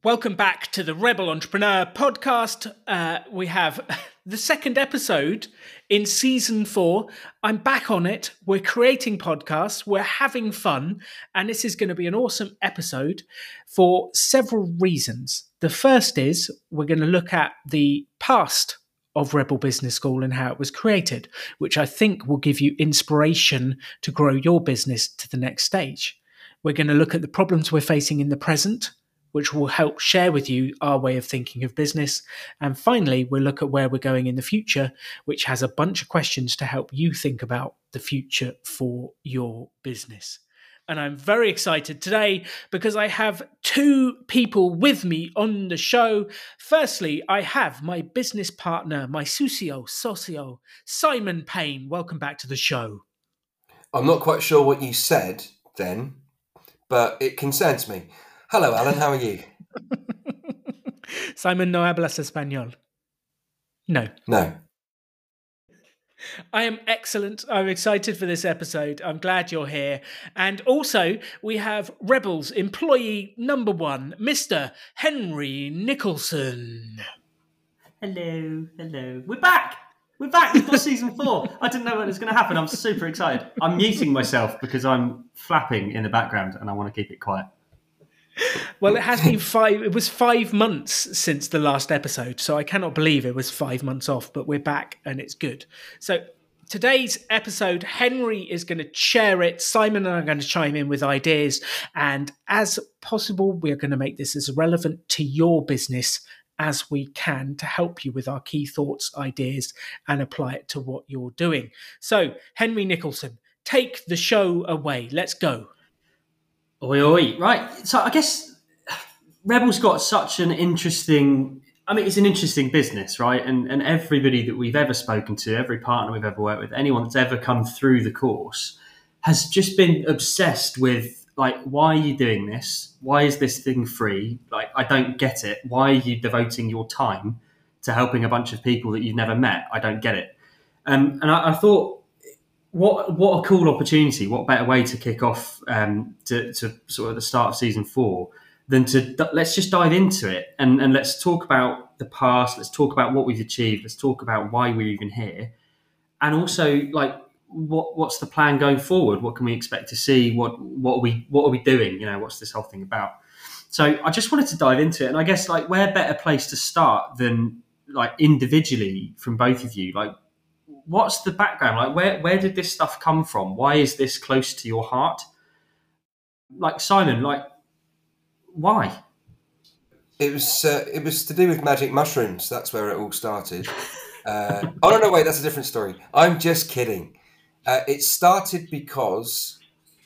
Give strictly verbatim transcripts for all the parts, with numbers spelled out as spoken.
Welcome back to the Rebel Entrepreneur podcast. Uh, we have the second episode in season four. I'm back on it. We're creating podcasts. We're having fun. And this is going to be an awesome episode for several reasons. The first is we're going to look at the past of Rebel Business School and how it was created, which I think will give you inspiration to grow your business to the next stage. We're going to look at the problems we're facing in the present, which will help share with you our way of thinking of business. And finally, we'll look at where we're going in the future, which has a bunch of questions to help you think about the future for your business. And I'm very excited today because I have two people with me on the show. Firstly, I have my business partner, my socio, socio, Simon Payne. Welcome back to the show. I'm not quite sure what you said then, but it concerns me. Hello, Alan. How are you? Simon, no hablas español. No. No. I am excellent. I'm excited for this episode. I'm glad you're here. And also, we have Rebels employee number one, Mister Henry Nicholson. Hello, hello. We're back. We're back. We've got season four. I didn't know when it was going to happen. I'm super excited. I'm muting myself because I'm flapping in the background and I want to keep it quiet. Well, it has been five, it was five months since the last episode, so I cannot believe it was five months off, but we're back and it's good. So today's episode, Henry is going to share it. Simon and I are going to chime in with ideas. And as possible, we're going to make this as relevant to your business as we can to help you with our key thoughts, ideas, and apply it to what you're doing. So Henry Nicholson, take the show away. Let's go. Oi, oi. Right. So I guess Rebel's got such an interesting, I mean, it's an interesting business, right? And and everybody that we've ever spoken to, every partner we've ever worked with, anyone that's ever come through the course has just been obsessed with, like, why are you doing this? Why is this thing free? Like, I don't get it. Why are you devoting your time to helping a bunch of people that you've never met? I don't get it. Um, and I, I thought, What what a cool opportunity! What better way to kick off um, to, to sort of the start of season four than to let's just dive into it and, and let's talk about the past. Let's talk about what we've achieved. Let's talk about why we're even here, and also like what what's the plan going forward? What can we expect to see? What what are we what are we doing? You know, what's this whole thing about? So I just wanted to dive into it, and I guess like where better place to start than like individually from both of you, like. What's the background? Like, where, where did this stuff come from? Why is this close to your heart? Like, Simon, like, why? It was uh, it was to do with magic mushrooms. That's where it all started. Uh, oh, no, no, wait, that's a different story. I'm just kidding. Uh, it started because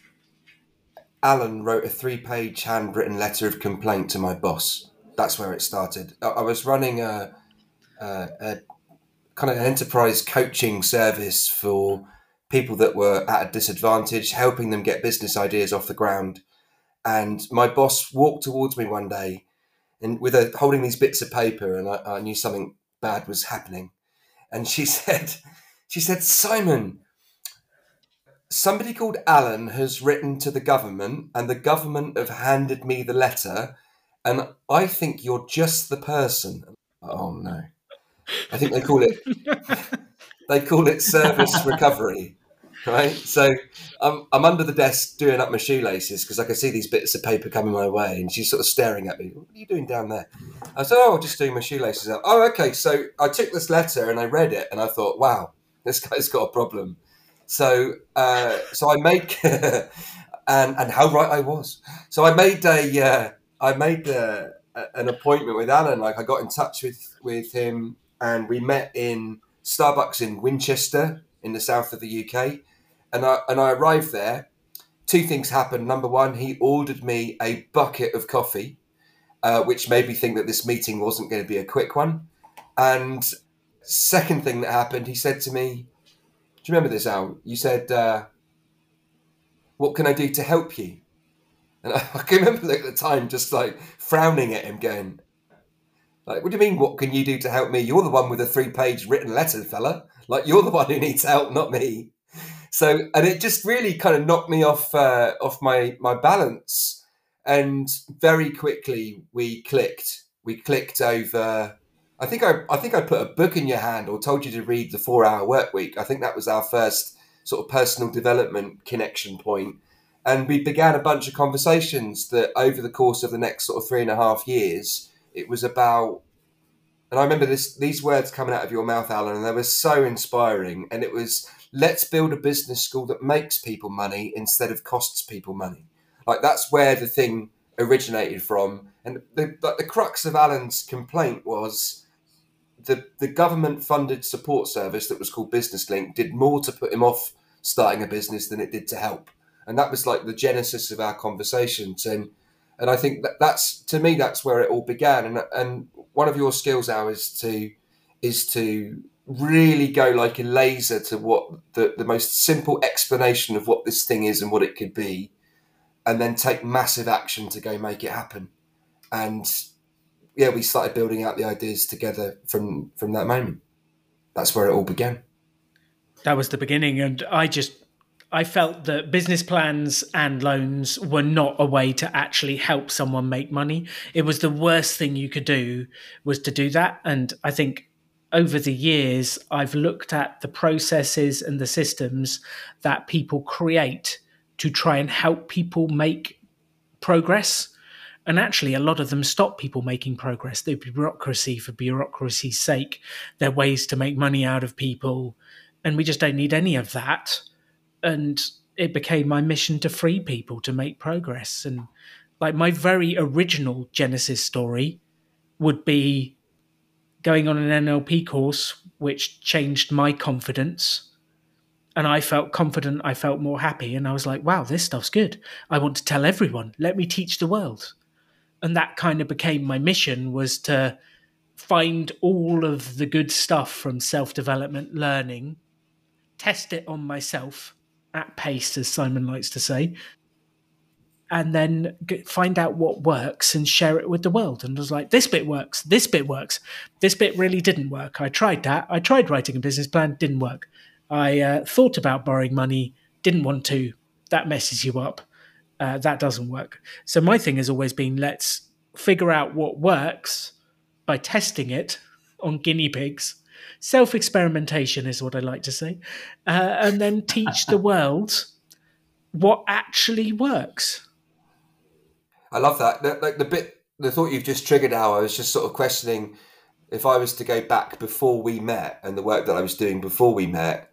Alan wrote a three-page handwritten letter of complaint to my boss. That's where it started. I, I was running a... a, a kind of an enterprise coaching service for people that were at a disadvantage, helping them get business ideas off the ground. And my boss walked towards me one day and with a, holding these bits of paper, and I, I knew something bad was happening. And she said, she said, Simon, somebody called Alan has written to the government and the government have handed me the letter and I think you're just the person. Oh no. I think they call it they call it service recovery, right? So I'm I'm under the desk doing up my shoelaces because I can see these bits of paper coming my way, and she's sort of staring at me. What are you doing down there? I said, "Oh, just doing my shoelaces up." Oh, okay. So I took this letter and I read it, and I thought, "Wow, this guy's got a problem." So uh, so I made and and how right I was. So I made a uh, I made a, a, an appointment with Alan. Like I got in touch with with him. And we met in Starbucks in Winchester in the south of the U K. And I and I arrived there. Two things happened. Number one, he ordered me a bucket of coffee, uh, which made me think that this meeting wasn't going to be a quick one. And second thing that happened, he said to me, do you remember this, Al? You said, uh, what can I do to help you? And I, I can remember at the time just like frowning at him going, like, what do you mean, what can you do to help me? You're the one with a three-page written letter, fella. Like, you're the one who needs help, not me. So, and it just really kind of knocked me off uh, off my, my balance. and very quickly we clicked. We clicked over. I think I, I think I put a book in your hand or told you to read the Four Hour Work Week. I think that was our first sort of personal development connection point. And we began a bunch of conversations that over the course of the next sort of three and a half years, it was about, and I remember this, these words coming out of your mouth, Alan, and they were so inspiring. And it was, let's build a business school that makes people money instead of costs people money. Like that's where the thing originated from. And the, the crux of Alan's complaint was the, the government funded support service that was called Business Link did more to put him off starting a business than it did to help. And that was like the genesis of our conversations. And and I think that that's, to me, that's where it all began. And and one of your skills now is to is to really go like a laser to what the, the most simple explanation of what this thing is and what it could be, and then take massive action to go make it happen. And yeah, we started building out the ideas together from from that moment. That's where it all began. That was the beginning. And I just, I felt that business plans and loans were not a way to actually help someone make money. It was the worst thing you could do was to do that. And I think over the years, I've looked at the processes and the systems that people create to try and help people make progress. And actually, a lot of them stop people making progress. They're bureaucracy for bureaucracy's sake. They're ways to make money out of people. And we just don't need any of that. And it became my mission to free people to make progress. And like my very original Genesis story would be going on an N L P course, which changed my confidence. And I felt confident. I felt more happy. And I was like, wow, this stuff's good. I want to tell everyone. Let me teach the world. And that kind of became my mission, was to find all of the good stuff from self-development learning, test it on myself at pace, as Simon likes to say, and then get, find out what works and share it with the world. And I was like, this bit works, this bit works, this bit really didn't work. I tried that. I tried writing a business plan, didn't work. I uh, thought about borrowing money, didn't want to. That messes you up. Uh, that doesn't work. So my thing has always been, let's figure out what works by testing it on guinea pigs. Self-experimentation is what I like to say. Uh, and then teach the world what actually works. I love that. The, like the bit, the thought you've just triggered now, I was just sort of questioning if I was to go back before we met and the work that I was doing before we met.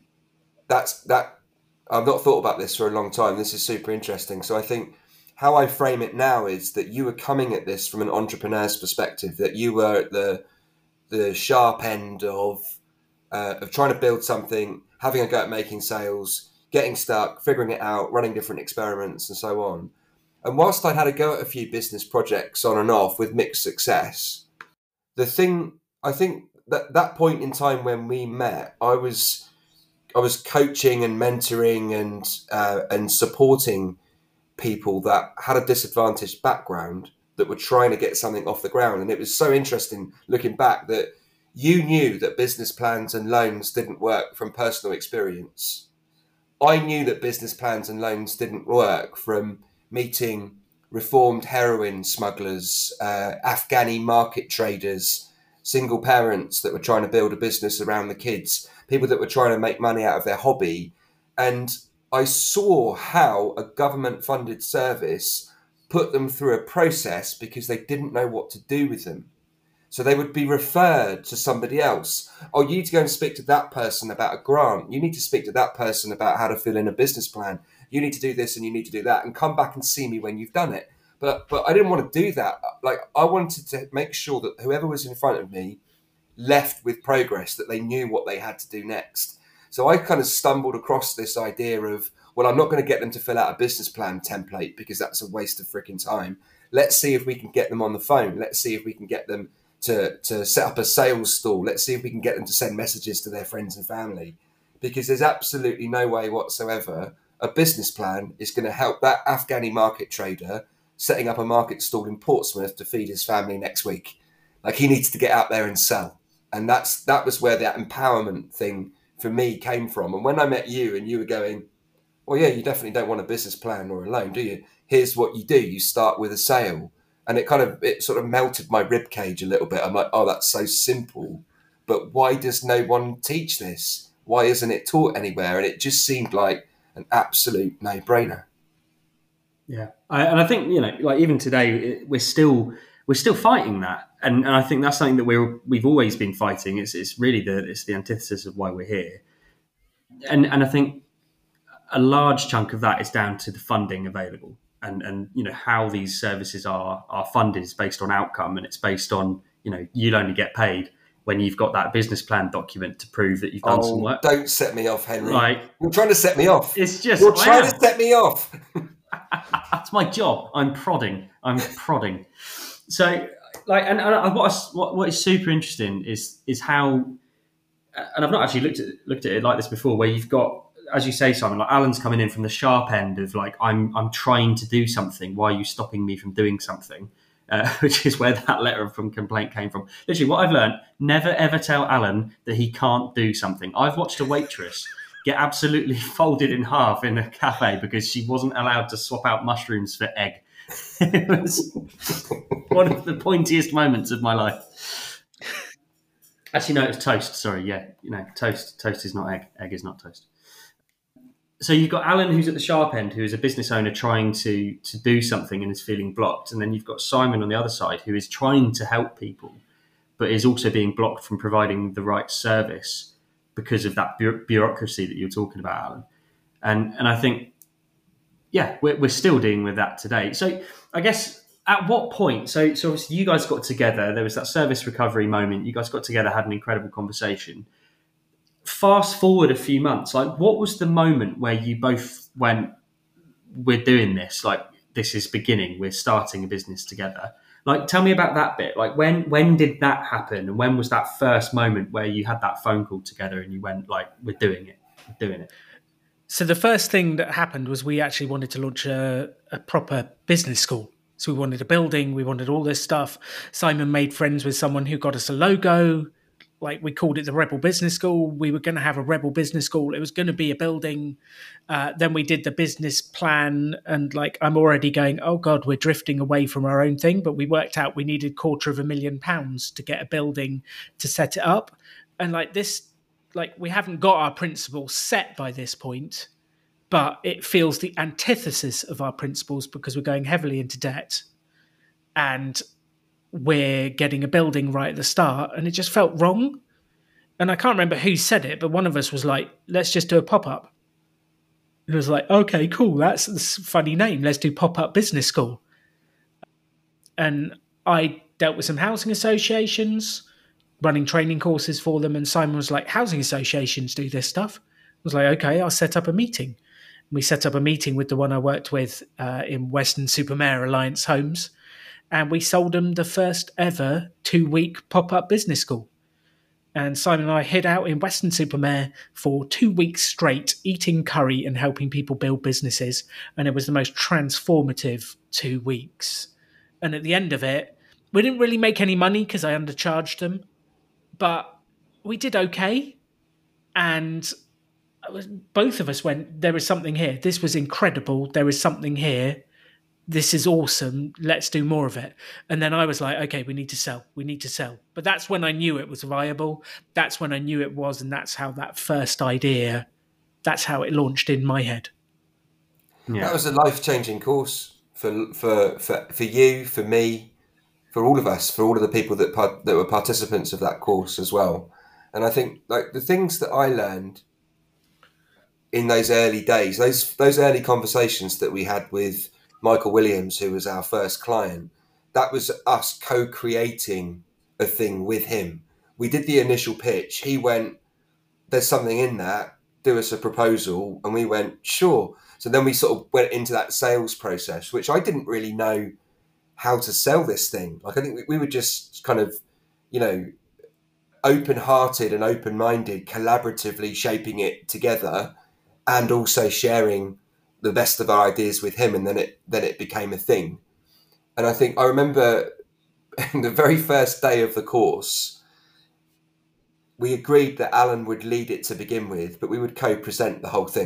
That's that. I've not thought about this for a long time. This is super interesting. So I think how I frame it now is that you were coming at this from an entrepreneur's perspective, that you were at the the sharp end of uh, of trying to build something, having a go at making sales, getting stuck, figuring it out, running different experiments and so on. And whilst I'd had a go at a few business projects on and off with mixed success, the thing, I think that that point in time when we met, I was I was coaching and mentoring and uh, and supporting people that had a disadvantaged background that were trying to get something off the ground. And it was so interesting looking back that you knew that business plans and loans didn't work from personal experience. I knew that business plans and loans didn't work from meeting reformed heroin smugglers, uh, Afghani market traders, single parents that were trying to build a business around the kids, people that were trying to make money out of their hobby. And I saw how a government funded service put them through a process because they didn't know what to do with them. So they would be referred to somebody else. Oh, you need to go and speak to that person about a grant. You need to speak to that person about how to fill in a business plan. You need to do this and you need to do that, and come back and see me when you've done it. But but I didn't want to do that. Like, I wanted to make sure that whoever was in front of me left with progress, that they knew what they had to do next. So I kind of stumbled across this idea of, well, I'm not going to get them to fill out a business plan template because that's a waste of freaking time. Let's see if we can get them on the phone. Let's see if we can get them to, to set up a sales stall. Let's see if we can get them to send messages to their friends and family. Because there's absolutely no way whatsoever a business plan is going to help that Afghani market trader setting up a market stall in Portsmouth to feed his family next week. Like, he needs to get out there and sell. And that's that was where that empowerment thing for me came from. And when I met you and you were going, well, yeah, you definitely don't want a business plan or a loan, do you? here's what you do. You start with a sale. And it kind of, it sort of melted my rib cage a little bit. I'm like, oh, that's so simple. But why does no one teach this? Why isn't it taught anywhere? And it just seemed like an absolute no-brainer. Yeah. I, and I think, you know, like even today, we're still we're still fighting that. And, and I think that's something that we're, we've always been fighting. It's, it's really the, it's the antithesis of why we're here. And, and I think a large chunk of that is down to the funding available. And, and you know how these services are are funded is based on outcome, and it's based on, you know, you'll only get paid when you've got that business plan document to prove that you've done oh, some work. Don't set me off, Henry. Like, you're trying to set me off. It's just you're trying to set me off. That's my job. I'm prodding. I'm prodding. So, like, and, and what, what what is super interesting is is how, and I've not actually looked at looked at it like this before, where you've got, as you say, Simon, like Alan's coming in from the sharp end of like, I'm I'm trying to do something. Why are you stopping me from doing something? Uh, which is where that letter from complaint came from. Literally, what I've learned, never ever tell Alan that he can't do something. I've watched a waitress get absolutely folded in half in a cafe because she wasn't allowed to swap out mushrooms for egg. It was one of the pointiest moments of my life. Actually, no, it was toast. Sorry, yeah. You know, toast. Toast is not egg. Egg is not toast. So you've got Alan, who's at the sharp end, who is a business owner trying to to do something and is feeling blocked. And then you've got Simon on the other side, who is trying to help people, but is also being blocked from providing the right service because of that bu- bureaucracy that you're talking about, Alan. And and I think, yeah, we're, we're still dealing with that today. So I guess at what point, so, so obviously you guys got together, there was that service recovery moment, you guys got together, had an incredible conversation. Fast forward a few months, like what was the moment where you both went, we're doing this, like this is beginning, we're starting a business together? Like, tell me about that bit. Like, when when did that happen? And when was that first moment where you had that phone call together and you went, like, we're doing it, we're doing it? So the first thing that happened was we actually wanted to launch a, a proper business school. So we wanted a building, we wanted all this stuff. Simon made friends with someone who got us a logo. Like, we called it the Rebel Business School. We were going to have a Rebel Business School. It was going to be a building. Uh, then we did the business plan. And like, I'm already going, oh God, we're drifting away from our own thing. But we worked out we needed quarter of a million pounds to get a building to set it up. And like this, like we haven't got our principles set by this point, but it feels the antithesis of our principles because we're going heavily into debt. And we're getting a building right at the start, and it just felt wrong. And I can't remember who said it, but one of us was like, let's just do a pop-up. It was like, okay, cool, that's a funny name. Let's do Pop-Up Business School. And I dealt with some housing associations, running training courses for them, and Simon was like, housing associations do this stuff. I was like, okay, I'll set up a meeting. We set up a meeting with the one I worked with uh, in Weston-super-Mare Alliance Homes, and we sold them the first ever two-week pop-up business school. And Simon and I hid out in Weston-super-Mare for two weeks straight, eating curry and helping people build businesses. And it was the most transformative two weeks. And at the end of it, we didn't really make any money because I undercharged them, but we did okay. And both of us went, there is something here. This was incredible. There is something here. This is awesome. Let's do more of it. And then I was like, okay, we need to sell. We need to sell. But that's when I knew it was viable. That's when I knew it was. And that's how that first idea, that's how it launched in my head. Yeah. That was a life-changing course for, for, for, for you, for me, for all of us, for all of the people that part, that were participants of that course as well. And I think like the things that I learned in those early days, those, those early conversations that we had with Michael Williams, who was our first client, that was us co-creating a thing with him. We did the initial pitch. He went, there's something in that, do us a proposal. And we went, sure. So then we sort of went into that sales process, which I didn't really know how to sell this thing. Like, I think we, we were just kind of, you know, open-hearted and open-minded, collaboratively shaping it together and also sharing the best of our ideas with him, and then it then it became a thing. And I think I remember the very first day of the course, we agreed that Alan would lead it to begin with, but we would co-present the whole thing.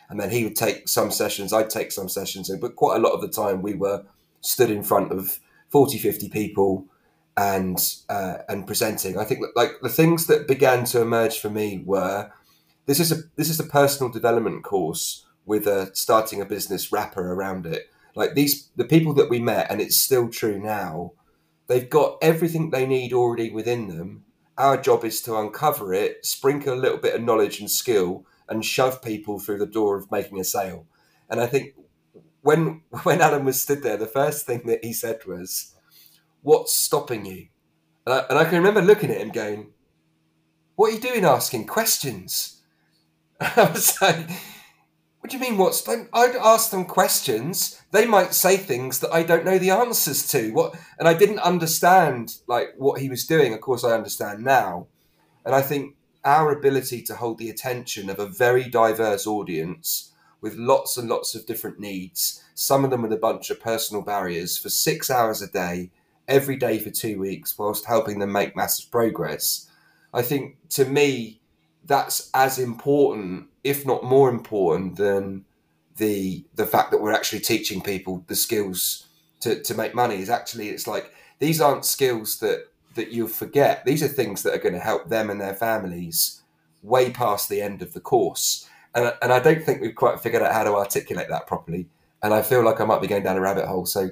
And then he would take some sessions, I'd take some sessions, but quite a lot of the time we were stood in front of forty, fifty people and uh, and presenting. I think that, like, the things that began to emerge for me were, this is a this is a personal development course with a starting a business wrapper around it. Like, these, the people that we met, and it's still true now, they've got everything they need already within them. Our job is to uncover it, sprinkle a little bit of knowledge and skill, and shove people through the door of making a sale. And I think when when Alan was stood there, the first thing that he said was, "What's stopping you?" And I, and I can remember looking at him going, "What are you doing asking questions?" I was like, "What do you mean what's..." I'd ask them questions. They might say things that I don't know the answers to. What? And I didn't understand like what he was doing. Of course, I understand now. And I think our ability to hold the attention of a very diverse audience with lots and lots of different needs, some of them with a bunch of personal barriers, for six hours a day, every day for two weeks, whilst helping them make massive progress. I think, to me, that's as important, if not more important, than the the fact that we're actually teaching people the skills to, to make money. Is actually, it's like, these aren't skills that, that you'll forget. These are things that are going to help them and their families way past the end of the course. And, and I don't think we've quite figured out how to articulate that properly. And I feel like I might be going down a rabbit hole. So,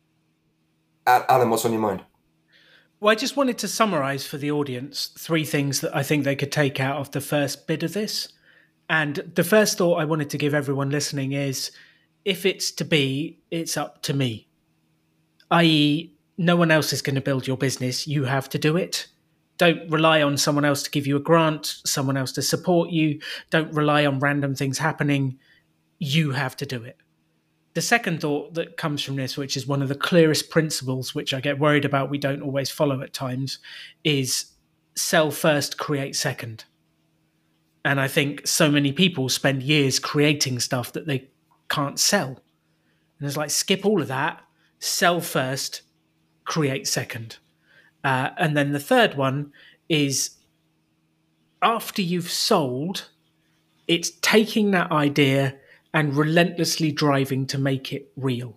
Alan, what's on your mind? Well, I just wanted to summarise for the audience three things that I think they could take out of the first bit of this. And the first thought I wanted to give everyone listening is, if it's to be, it's up to me. that is, no one else is going to build your business. You have to do it. Don't rely on someone else to give you a grant, someone else to support you. Don't rely on random things happening. You have to do it. The second thought that comes from this, which is one of the clearest principles, which I get worried about we don't always follow at times, is sell first, create second. And I think so many people spend years creating stuff that they can't sell. And it's like, skip all of that, sell first, create second. Uh, and then the third one is, after you've sold, it's taking that idea and relentlessly driving to make it real.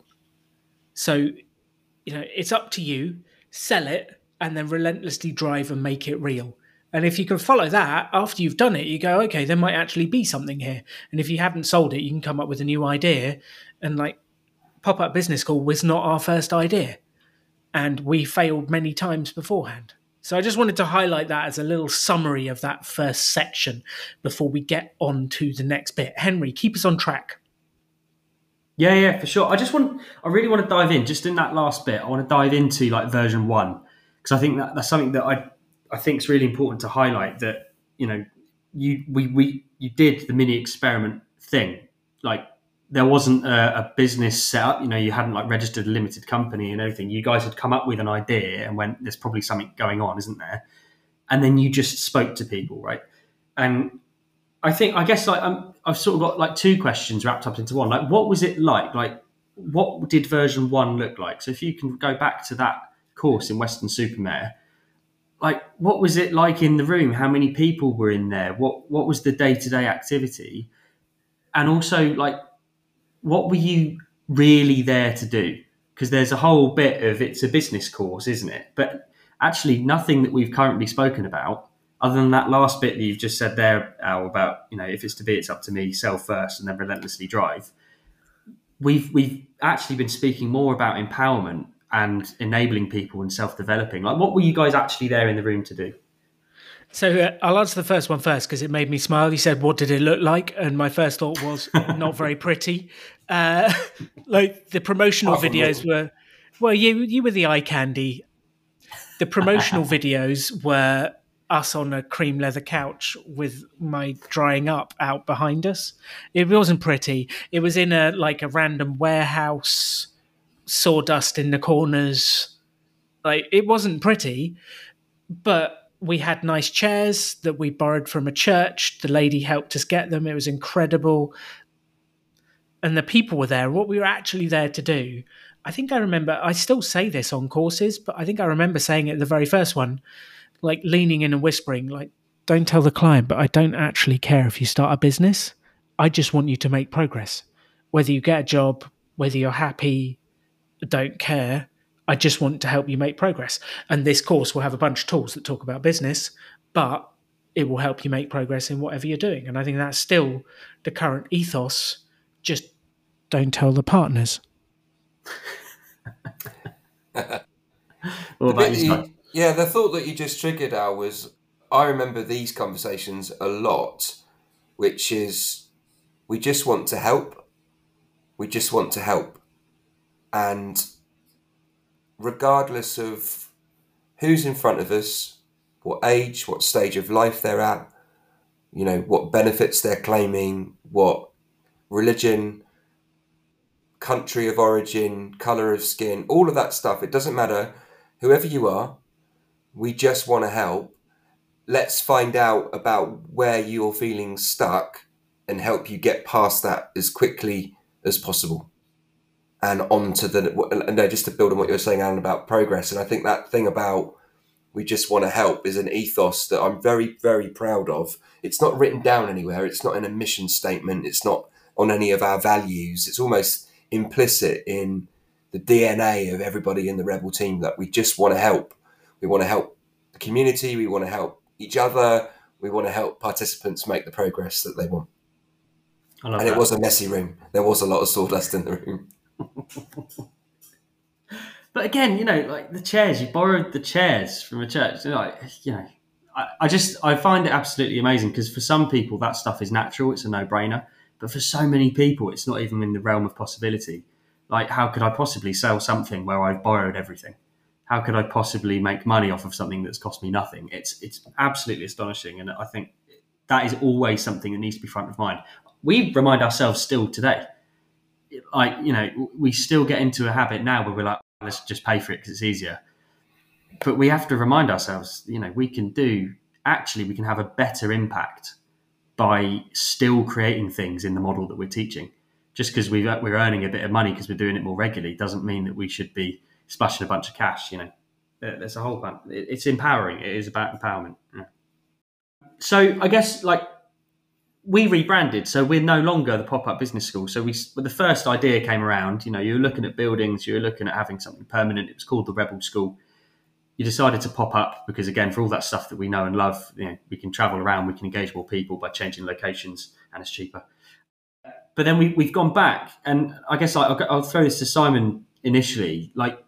So, you know, it's up to you, sell it, and then relentlessly drive and make it real. And if you can follow that, after you've done it, you go, okay, there might actually be something here. And if you haven't sold it, you can come up with a new idea. And like, Pop-Up Business School was not our first idea. And we failed many times beforehand. So I just wanted to highlight that as a little summary of that first section before we get on to the next bit. Henry, keep us on track. Yeah, yeah, for sure. I just want, I really want to dive in, just in that last bit. I want to dive into like version one, because I think that that's something that I, I think is really important to highlight. That, you know, you we we you did the mini experiment thing. Like, there wasn't a, a business set up. You know, you hadn't like registered a limited company and everything. You guys had come up with an idea and went, "There's probably something going on, isn't there?" And then you just spoke to people, right? And I think, I guess, like I'm, I've sort of got like two questions wrapped up into one. Like, what was it like? Like, what did version one look like? So if you can go back to that course in Weston-super-Mare, like, what was it like in the room? How many people were in there? What what was the day-to-day activity? And also, like, what were you really there to do? Because there's a whole bit of, it's a business course, isn't it? But actually nothing that we've currently spoken about, other than that last bit that you've just said there, Al, about, you know, if it's to be, it's up to me, sell first and then relentlessly drive. We've we've actually been speaking more about empowerment and enabling people and self-developing. Like, what were you guys actually there in the room to do? So uh, I'll answer the first one first because it made me smile. You said, what did it look like? And my first thought was not very pretty. Uh, like, the promotional oh, videos no. were, well, you you were the eye candy. The promotional videos were us on a cream leather couch with my drying up out behind us. It wasn't pretty. It was in a like a random warehouse, sawdust in the corners. Like, it wasn't pretty, but we had nice chairs that we borrowed from a church. The lady helped us get them. It was incredible. And the people were there. What we were actually there to do, I think I remember, I still say this on courses, but I think I remember saying it at the very first one, like leaning in and whispering, like, don't tell the client, but I don't actually care if you start a business. I just want you to make progress. Whether you get a job, whether you're happy, don't care. I just want to help you make progress. And this course will have a bunch of tools that talk about business, but it will help you make progress in whatever you're doing. And I think that's still the current ethos. Just don't tell the partners. What about you, you, Scott? yeah, the thought that you just triggered, Al, was I remember these conversations a lot, which is we just want to help. We just want to help. And regardless of who's in front of us, what age, what stage of life they're at, you know, what benefits they're claiming, what religion, country of origin, colour of skin, all of that stuff, it doesn't matter. Whoever you are, we just want to help. Let's find out about where you're feeling stuck and help you get past that as quickly as possible. And on to the, and no, just to build on what you're saying, Alan, about progress. And I think that thing about we just want to help is an ethos that I'm very, very proud of. It's not written down anywhere. It's not in a mission statement. It's not on any of our values. It's almost implicit in the D N A of everybody in the Rebel team that we just want to help. We want to help the community. We want to help each other. We want to help participants make the progress that they want. I love and that. It was a messy room. There was a lot of sawdust in the room. But again, you know, like the chairs, you borrowed the chairs from a church. You know, like, you know I, I just, I find it absolutely amazing because for some people that stuff is natural. It's a no-brainer. But for so many people, it's not even in the realm of possibility. Like, how could I possibly sell something where I've borrowed everything? How could I possibly make money off of something that's cost me nothing? It's it's absolutely astonishing. And I think that is always something that needs to be front of mind. We remind ourselves still today. Like, you know, we still get into a habit now where we're like, let's just pay for it because it's easier. But we have to remind ourselves, you know, we can do, actually, we can have a better impact by still creating things in the model that we're teaching. Just because we've, we're earning a bit of money because we're doing it more regularly doesn't mean that we should be splashing a bunch of cash, you know. There's a whole bunch. It's empowering. It is about empowerment. Yeah. So I guess, like, we rebranded, so we're no longer the Pop-Up Business School. So we, when the first idea came around, you know, you were looking at buildings, you were looking at having something permanent. It was called the Rebel School. You decided to pop up because, again, for all that stuff that we know and love, you know, we can travel around, we can engage more people by changing locations, and it's cheaper. But then we, we've gone back, and I guess I'll, I'll throw this to Simon initially. Like,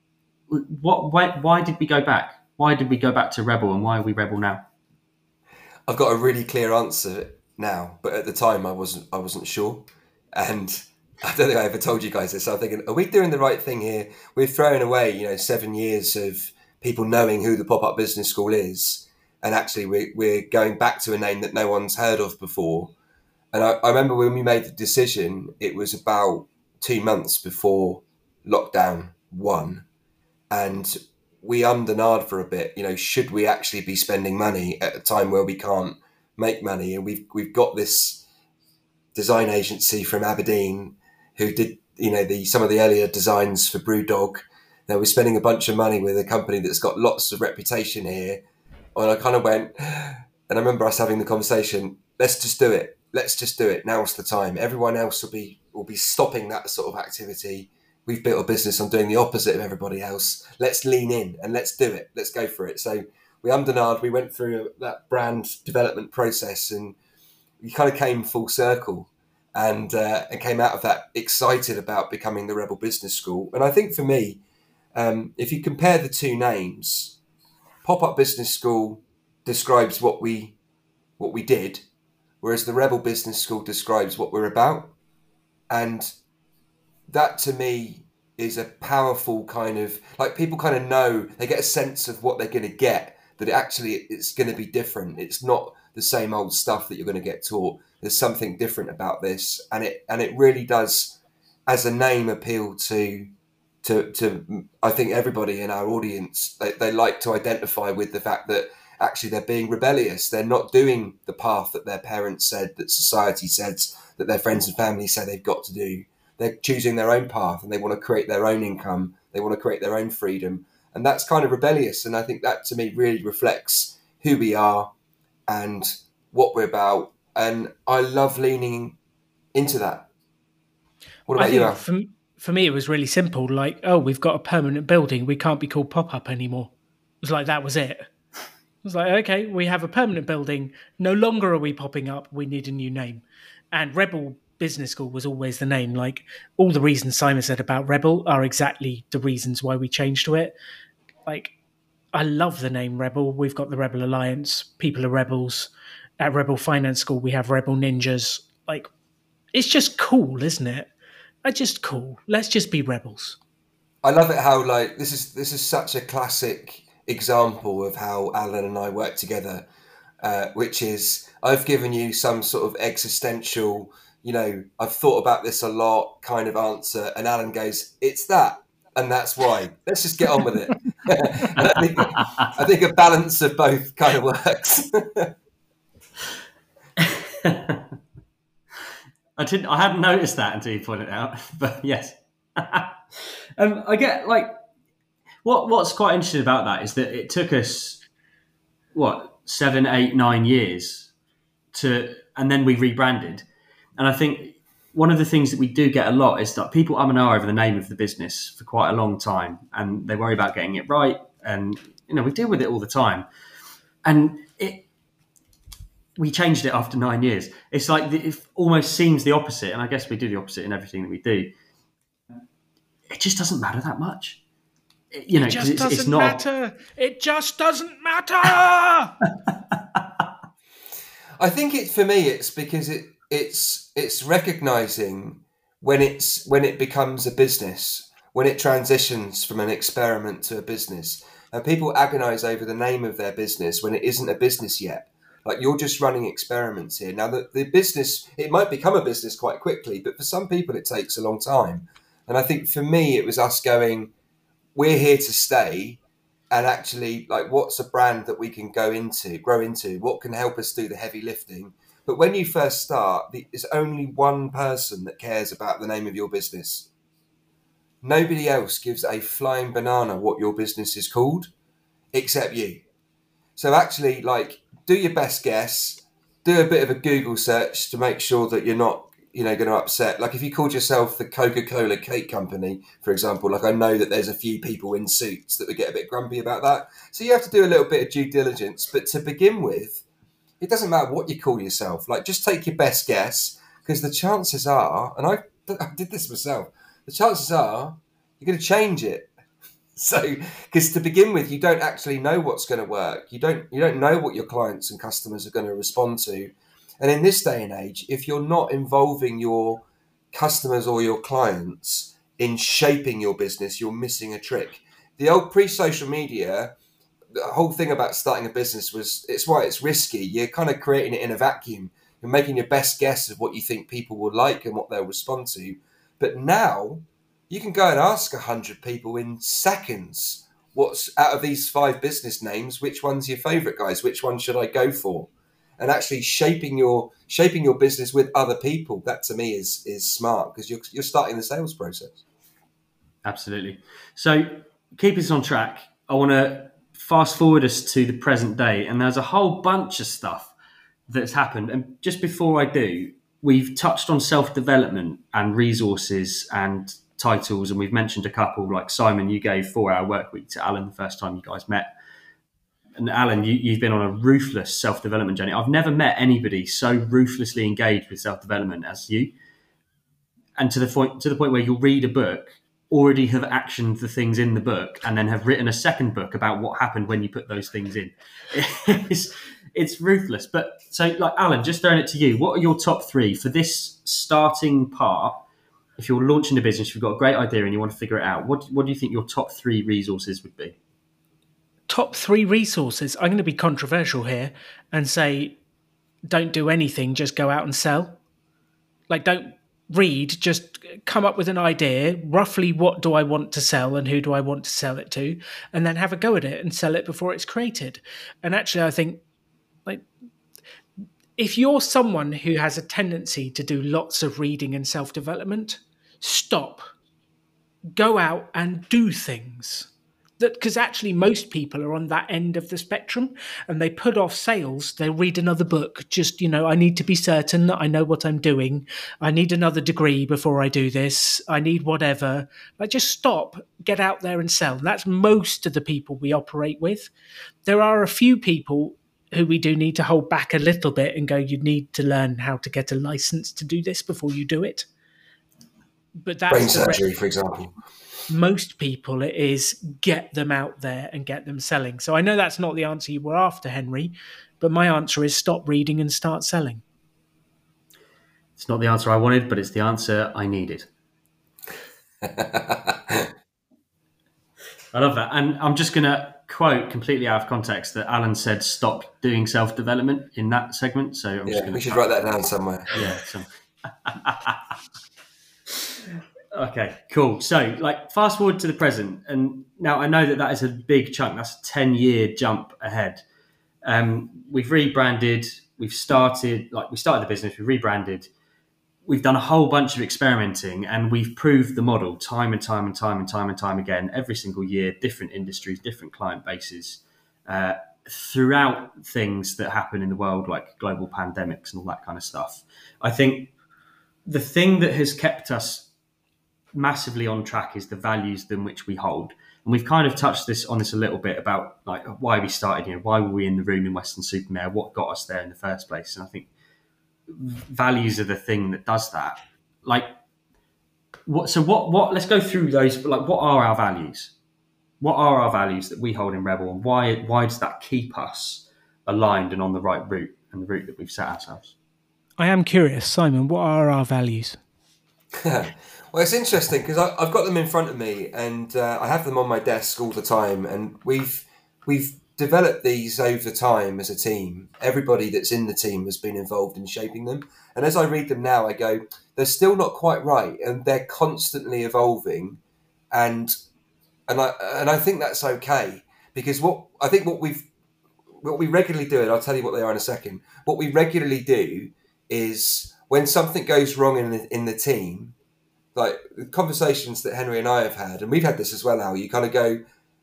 what? Why, why did we go back? Why did we go back to Rebel, and why are we Rebel now? I've got a really clear answer now, but at the time I wasn't. I wasn't sure, and I don't think I ever told you guys this. I'm thinking, are we doing the right thing here? We're throwing away, you know, seven years of people knowing who the Pop-Up Business School is, and actually we're we're going back to a name that no one's heard of before. And I, I remember when we made the decision, it was about two months before lockdown one, and we ummed and ahed for a bit. You know, should we actually be spending money at a time where we can't make money? And we've we've got this design agency from Aberdeen who did, you know, the some of the earlier designs for Brewdog. Now we're spending a bunch of money with a company that's got lots of reputation here. And I kind of went, and I remember us having the conversation, let's just do it. Let's just do it. Now's the time. Everyone else will be will be stopping that sort of activity. We've built a business on doing the opposite of everybody else. Let's lean in and let's do it. Let's go for it. So we ummed and ahed. We went through that brand development process, and we kind of came full circle, and uh, and came out of that excited about becoming the Rebel Business School. And I think for me, um, if you compare the two names, Pop-Up Business School describes what we what we did, whereas the Rebel Business School describes what we're about. And that to me is a powerful kind of, like, people kind of know, they get a sense of what they're going to get, that it actually it's going to be different. It's not the same old stuff that you're going to get taught. There's something different about this. And it and it really does, as a name, appeal to, to, to I think everybody in our audience. They, they like to identify with the fact that actually they're being rebellious. They're not doing the path that their parents said, that society says, that their friends and family say they've got to do. They're choosing their own path, and they want to create their own income. They want to create their own freedom. And that's kind of rebellious. And I think that to me really reflects who we are and what we're about. And I love leaning into that? What I about you, think Al? for, for me, it was really simple. Like, oh, we've got a permanent building. We can't be called Pop-Up anymore. It was like, that was it. It was like, okay, we have a permanent building. No longer are we popping up. We need a new name. And Rebel Business School was always the name. Like, all the reasons Simon said about Rebel are exactly the reasons why we changed to it. Like, I love the name Rebel. We've got the Rebel Alliance. People are rebels. At Rebel Finance School, we have Rebel Ninjas. Like, it's just cool, isn't it? It's just cool. Let's just be rebels. I love it how like this is this is such a classic example of how Alan and I work together, uh, which is I've given you some sort of existential, you know, I've thought about this a lot kind of answer, and Alan goes, "It's that, and that's why. Let's just get on with it." And I think I think a balance of both kind of works. I didn't. I hadn't noticed that until you pointed it out. But yes, um, I get like what. What's quite interesting about that is that it took us what seven, eight, nine years to, and then we rebranded. And I think one of the things that we do get a lot is that people um and ah over the name of the business for quite a long time, and they worry about getting it right. And you know, we deal with it all the time, and it. We changed it after nine years. It's like the, it almost seems the opposite, and I guess we do the opposite in everything that we do. It just doesn't matter that much, you know. It just it's, doesn't it's not... matter. It just doesn't matter. I think it for me, it's because it it's it's recognizing when it's when it becomes a business, when it transitions from an experiment to a business, and people agonize over the name of their business when it isn't a business yet. Like, you're just running experiments here. Now, the, the business, it might become a business quite quickly, but for some people it takes a long time. And I think for me, it was us going, we're here to stay. And actually, like, what's a brand that we can go into, grow into? What can help us do the heavy lifting? But when you first start, there's only one person that cares about the name of your business. Nobody else gives a flying banana what your business is called, except you. So actually, like, do your best guess, do a bit of a Google search to make sure that you're not, you know, going to upset. Like, if you called yourself the Coca-Cola Cake Company, for example, like, I know that there's a few people in suits that would get a bit grumpy about that. So you have to do a little bit of due diligence. But to begin with, it doesn't matter what you call yourself. Like, just take your best guess, because the chances are, and I, I did this myself, the chances are you're going to change it. So, because to begin with, you don't actually know what's going to work. You don't you don't know what your clients and customers are going to respond to. And in this day and age, if you're not involving your customers or your clients in shaping your business, you're missing a trick. The old pre-social media, the whole thing about starting a business was, it's why it's risky. You're kind of creating it in a vacuum. You're making your best guess of what you think people will like and what they'll respond to. But now, you can go and ask one hundred people in seconds, what's out of these five business names, which one's your favourite, guys? Which one should I go for? And actually shaping your shaping your business with other people, that to me is is smart, because you're, you're starting the sales process. Absolutely. So keep us on track. I want to fast forward us to the present day, and there's a whole bunch of stuff that's happened. And just before I do, we've touched on self-development and resources and titles, and we've mentioned a couple. Like, Simon, you gave four hour work week to Alan the first time you guys met, and Alan, you, you've been on a ruthless self-development journey. I've never met anybody so ruthlessly engaged with self-development as you, and to the point to the point where you'll read a book, already have actioned the things in the book, and then have written a second book about what happened when you put those things in. It's, it's ruthless. But so, like, Alan, just throwing it to you, what are your top three for this starting part? If you're launching a business, you've got a great idea and you want to figure it out, what, what do you think your top three resources would be? Top three resources? I'm going to be controversial here and say, don't do anything, just go out and sell. Like, don't read, just come up with an idea. Roughly, what do I want to sell and who do I want to sell it to? And then have a go at it and sell it before it's created. And actually, I think, like, if you're someone who has a tendency to do lots of reading and self-development, stop. Go out and do things. That because actually most people are on that end of the spectrum and they put off sales. They read another book. Just, you know, I need to be certain that I know what I'm doing. I need another degree before I do this. I need whatever. Like, just stop, get out there and sell. That's most of the people we operate with. There are a few people who we do need to hold back a little bit and go, you need to learn how to get a license to do this before you do it. But that's brain surgery, for example. Most people, it is get them out there and get them selling. So I know that's not the answer you were after, Henry, but my answer is stop reading and start selling. It's not the answer I wanted, but it's the answer I needed. I love that. And I'm just going to quote completely out of context that Alan said stop doing self-development in that segment. So I'm yeah, just going to we should write that down somewhere. Yeah. So. Okay, cool. So, like, fast forward to the present, and now I know that that is a big chunk. That's a ten-year jump ahead. Um, we've rebranded. We've started, like, we started the business. We've rebranded. We've done a whole bunch of experimenting, and we've proved the model time and time and time and time and time again. Every single year, different industries, different client bases, uh, throughout things that happen in the world, like global pandemics and all that kind of stuff. I think the thing that has kept us massively on track is the values in which we hold, and we've kind of touched this on this a little bit about like why we started. You know, why were we in the room in Weston-super-Mare? What got us there in the first place? And I think values are the thing that does that. Like, what? So what? What? Let's go through those. Like, what are our values? What are our values that we hold in Rebel, and why? Why does that keep us aligned and on the right route and the route that we've set ourselves? I am curious, Simon. What are our values? Well, it's interesting because I've got them in front of me, and uh, I have them on my desk all the time. And we've we've developed these over time as a team. Everybody that's in the team has been involved in shaping them. And as I read them now, I go, they're still not quite right, and they're constantly evolving. And and I and I think that's okay, because what I think what we've what we regularly do, and I'll tell you what they are in a second. What we regularly do is when something goes wrong in the, in the team. Like the conversations that Henry and I have had, and we've had this as well, Al, you kind of go,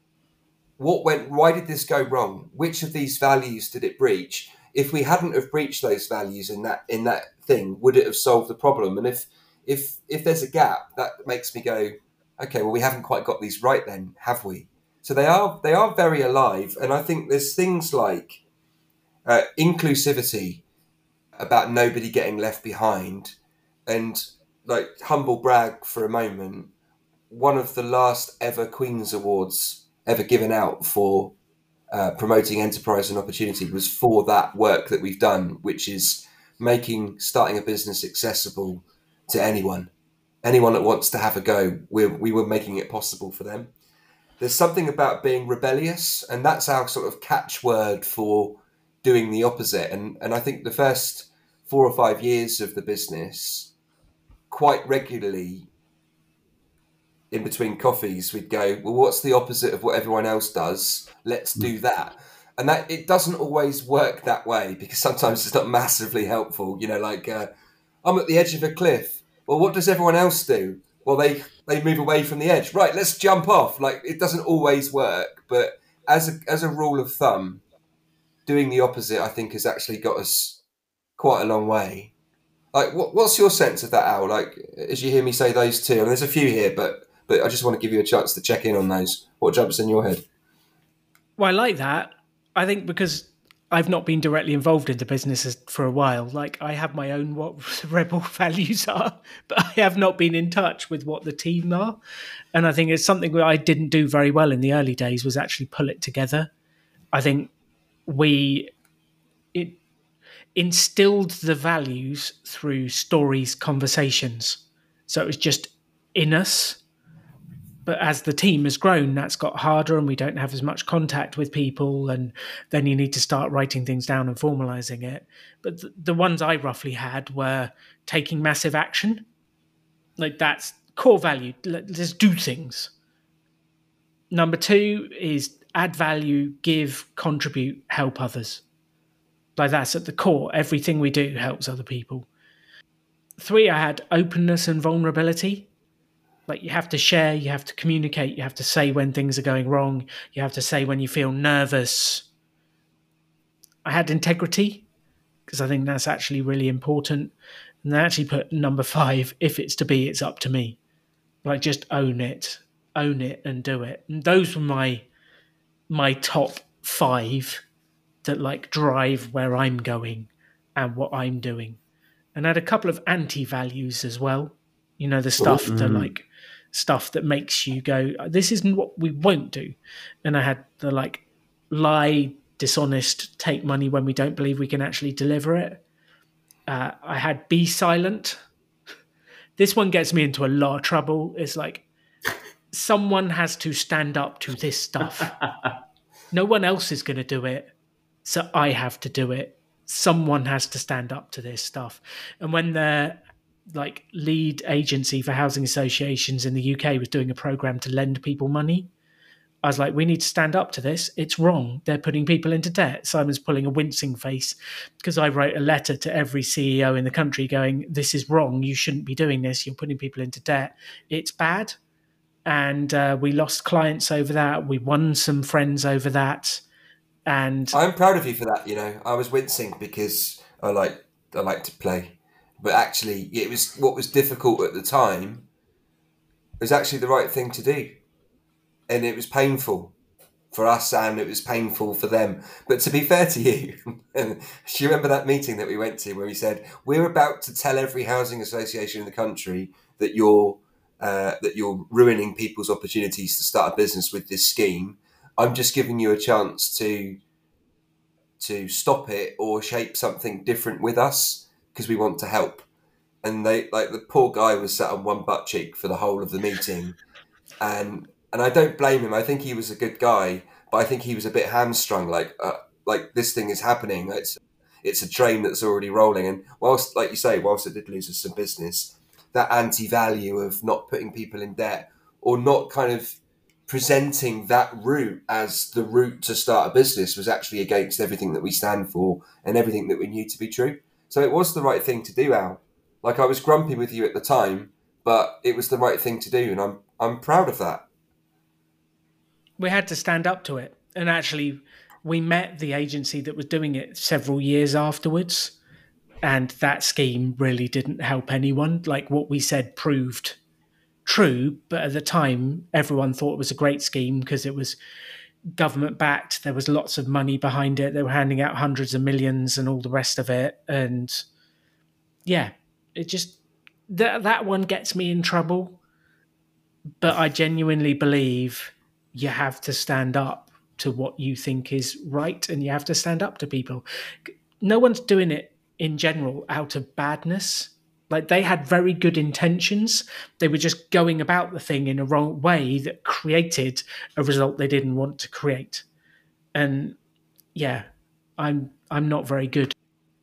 what went, why did this go wrong? Which of these values did it breach? If we hadn't have breached those values in that in that thing, would it have solved the problem? And if if if there's a gap, that makes me go, okay, well, we haven't quite got these right then, have we? So they are they are very alive. And I think there's things like uh, inclusivity, about nobody getting left behind, and like, humble brag for a moment, one of the last ever Queen's Awards ever given out for uh, promoting enterprise and opportunity was for that work that we've done, which is making starting a business accessible to anyone. Anyone that wants to have a go, we're, we were making it possible for them. There's something about being rebellious, and that's our sort of catchword for doing the opposite. And, and I think the first four or five years of the business, quite regularly in between coffees, we'd go, well, what's the opposite of what everyone else does? Let's do that. And that it doesn't always work that way, because sometimes it's not massively helpful. You know, like uh, I'm at the edge of a cliff. Well, what does everyone else do? Well, they, they move away from the edge. Right, let's jump off. Like, it doesn't always work. But as a, as a rule of thumb, doing the opposite, I think, has actually got us quite a long way. Like, what, what's your sense of that, Al? Like, as you hear me say those two, and there's a few here, but but I just want to give you a chance to check in on those. What jumps in your head? Well, I like that. I think because I've not been directly involved in the business for a while. Like, I have my own what Rebel values are, but I have not been in touch with what the team are. And I think it's something that I didn't do very well in the early days, was actually pull it together. I think we it instilled the values through stories, conversations. So it was just in us. But as the team has grown, that's got harder, and we don't have as much contact with people. And then you need to start writing things down and formalizing it. But the, the ones I roughly had were taking massive action. Like, that's core value. Let's do things. Number two is add value, give, contribute, help others. Like, that's at the core. Everything we do helps other people. Three, I had openness and vulnerability. Like you have to share, you have to communicate, you have to say when things are going wrong, you have to say when you feel nervous. I had integrity because I think that's actually really important. And they actually put number five, if it's to be, it's up to me. Like just own it, own it and do it. And those were my my top five that like drive where I'm going and what I'm doing. And I had a couple of anti-values as well. You know, the stuff Mm. that like stuff that makes you go, this isn't what we won't do. And I had the like lie, dishonest, take money when we don't believe we can actually deliver it. Uh, I had be silent. This one gets me into a lot of trouble. It's like someone has to stand up to this stuff. No one else is going to do it, so I have to do it. Someone has to stand up to this stuff. And when the like lead agency for housing associations in the U K was doing a program to lend people money, I was like, we need to stand up to this. It's wrong. They're putting people into debt. Simon's pulling a wincing face because I wrote a letter to every C E O in the country going, this is wrong. You shouldn't be doing this. You're putting people into debt. It's bad. And uh, we lost clients over that. We won some friends over that. And I'm proud of you for that. You know, I was wincing because I like I like to play, but actually, it was what was difficult at the time was actually the right thing to do, and it was painful for us, and it was painful for them. But to be fair to you, do you remember that meeting that we went to where we said we're about to tell every housing association in the country that you're uh, that you're ruining people's opportunities to start a business with this scheme. I'm just giving you a chance to to stop it or shape something different with us because we want to help. And they like the poor guy was sat on one butt cheek for the whole of the meeting, and and I don't blame him. I think he was a good guy, but I think he was a bit hamstrung. Like uh, like this thing is happening. It's it's a train that's already rolling. And whilst, like you say, whilst it did lose us some business, that anti-value of not putting people in debt or not kind of presenting that route as the route to start a business was actually against everything that we stand for and everything that we knew to be true. So it was the right thing to do, Al. Like I was grumpy with you at the time, but it was the right thing to do, and I'm I'm proud of that. we had to stand up to it. And actually, we met the agency that was doing it several years afterwards. And that scheme really didn't help anyone. Like what we said proved true, but at the time, everyone thought it was a great scheme because it was government backed. There was lots of money behind it. They were handing out hundreds of millions and all the rest of it. And yeah, it just that that one gets me in trouble. But I genuinely believe you have to stand up to what you think is right, and you have to stand up to people. No one's doing it in general out of badness. Like they had very good intentions. They were just going about the thing in a wrong way that created a result they didn't want to create. And yeah, I'm I'm not very good.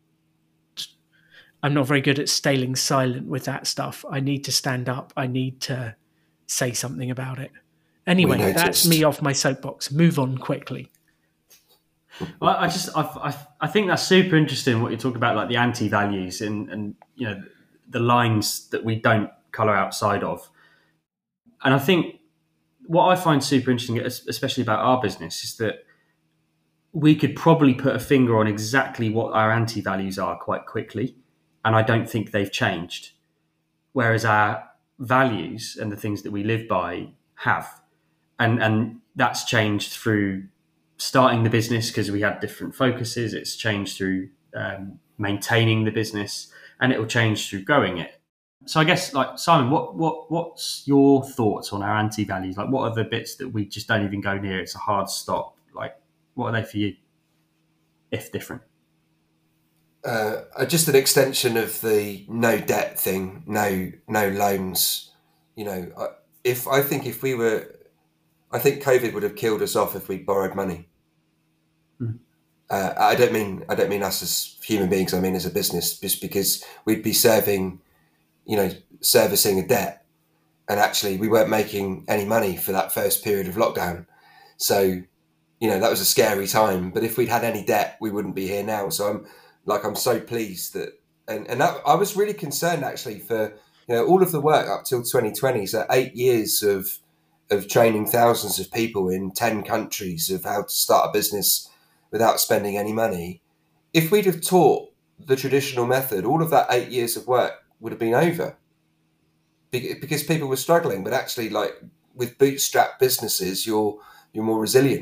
I'm not very good at staying silent with that stuff. I need to stand up. I need to say something about it. Anyway, that's me off my soapbox. Move on quickly. Well, I just I, I, I think that's super interesting what you talk about, like the anti-values and and you know the lines that we don't colour outside of. And I think what I find super interesting, especially about our business, is that we could probably put a finger on exactly what our anti-values are quite quickly, and I don't think they've changed. Whereas our values and the things that we live by have, and and that's changed through starting the business because we had different focuses. It's changed through um, maintaining the business, and it will change through growing it. So I guess, like Simon, what what what's your thoughts on our anti-values? Like, what are the bits that we just don't even go near? It's a hard stop. Like, what are they for you, if different? Uh, just an extension of the no debt thing, no no loans. You know, if I think if we were, I think COVID would have killed us off if we borrowed money. Mm. Uh, I don't mean I don't mean us as human beings. I mean as a business, just because we'd be serving, you know, servicing a debt, and actually we weren't making any money for that first period of lockdown. So, you know, that was a scary time. But if we'd had any debt, we wouldn't be here now. So I'm like I'm so pleased that, and and that, I was really concerned actually for You know, all of the work up till twenty twenty, so eight years of of training thousands of people in ten countries of how to start a business without spending any money. If we'd have taught the traditional method, all of that eight years of work would have been over, because people were struggling. But actually, like with bootstrap businesses, you're you're more resilient.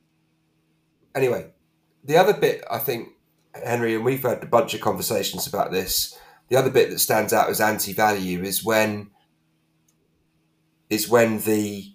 Anyway, the other bit, I think, Henry, and we've had a bunch of conversations about this, the other bit that stands out as anti-value is when is when the,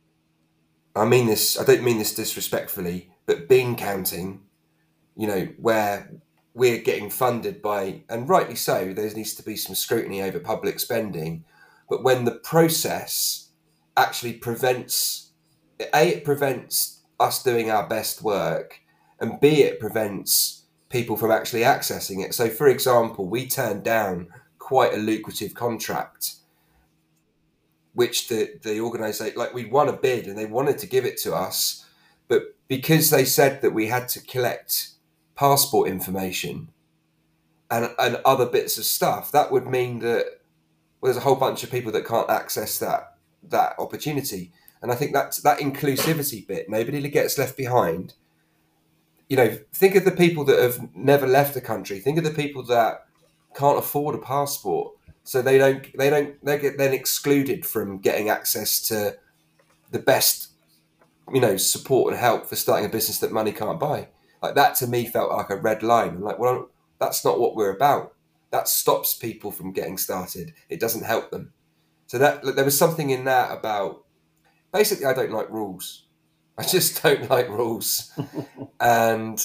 I mean this, I don't mean this disrespectfully, but bean counting, you know, where we're getting funded by, and rightly so, there needs to be some scrutiny over public spending, but when the process actually prevents, A, it prevents us doing our best work, and B, it prevents people from actually accessing it. So, for example, we turned down quite a lucrative contract, which the, the organisation, like we won a bid and they wanted to give it to us, but because they said that we had to collect passport information and, and other bits of stuff, that would mean that well, there's a whole bunch of people that can't access that that opportunity. And I think that's that inclusivity bit, nobody gets left behind. You know, think of the people that have never left the country. Think of the people that can't afford a passport. So they don't, they don't, they get then excluded from getting access to the best, you know, support and help for starting a business that money can't buy. Like that to me felt like a red line. I'm like, well, that's not what we're about. That stops people from getting started. It doesn't help them. So that there was something in that about, basically, I don't like rules. I just don't like rules. And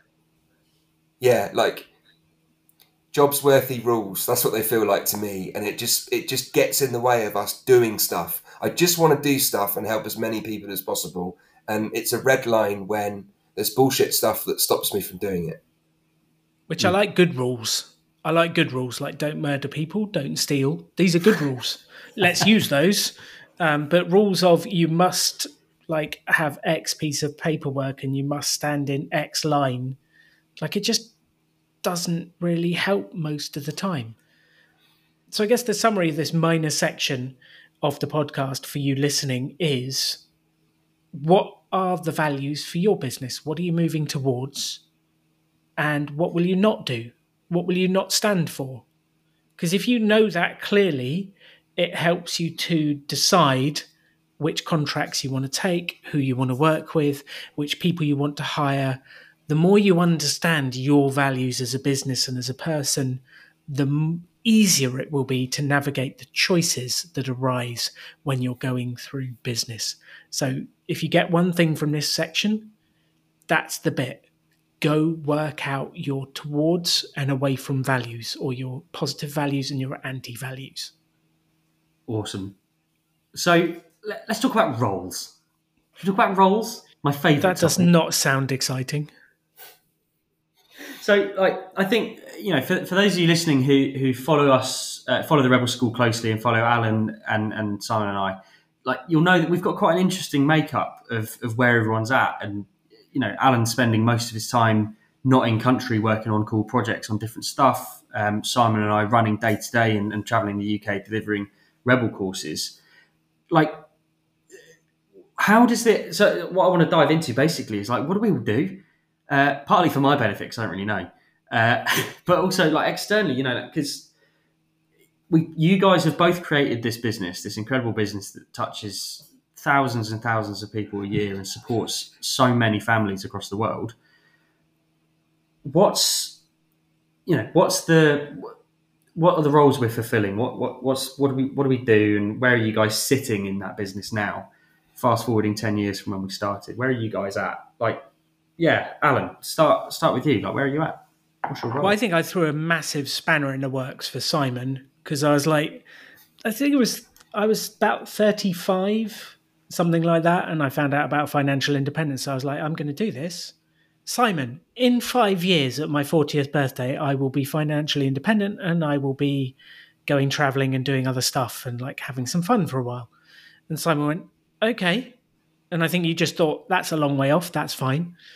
yeah, like jobs worthy rules, that's what they feel like to me. And it just it just gets in the way of us doing stuff. I just want to do stuff and help as many people as possible. And it's a red line when there's bullshit stuff that stops me from doing it. Which I like good rules. I like good rules, like don't murder people, don't steal. These are good rules. Let's use those. Um, but rules of you must like have X piece of paperwork and you must stand in X line. Like it just doesn't really help most of the time. So I guess the summary of this minor section of the podcast for you listening is, what are the values for your business? What are you moving towards? And what will you not do? What will you not stand for? Because if you know that clearly, it helps you to decide which contracts you want to take, who you want to work with, which people you want to hire. The more you understand your values as a business and as a person, the easier it will be to navigate the choices that arise when you're going through business. So if you get one thing from this section, that's the bit. Go work out your towards and away from values, or your positive values and your anti-values. Awesome. So let's talk about roles. Should we talk about roles? My favourite That does topic. not sound exciting. So, like, I think, you know, for, for those of you listening who who follow us, uh, follow the Rebel School closely, and follow Alan and, and Simon and I, like, you'll know that we've got quite an interesting makeup of, of where everyone's at. And, you know, Alan's spending most of his time not in country working on cool projects on different stuff. Um, Simon and I running day to day and, and traveling the U K delivering Rebel courses. Like, how does it, so what I want to dive into basically is like, what do we all do? Uh, partly for my benefit, because I don't really know. Uh, but also like externally, you know, because we, you guys have both created this business, this incredible business that touches thousands and thousands of people a year and supports so many families across the world. What's, you know, what's the, what are the roles we're fulfilling? What, what, what's, what do we, what do we do? And where are you guys sitting in that business now? Fast forwarding ten years from when we started, where are you guys at? Like, yeah, Alan, start, start with you. Like, where are you at? What's your role? Well, I think I threw a massive spanner in the works for Simon, because I was like, I think it was, I was about thirty-five, something like that. And I found out about financial independence. So I was like, I'm going to do this. Simon, in five years at my fortieth birthday, I will be financially independent and I will be going traveling and doing other stuff and like having some fun for a while. And Simon went, okay. And I think you just thought, that's a long way off. That's fine.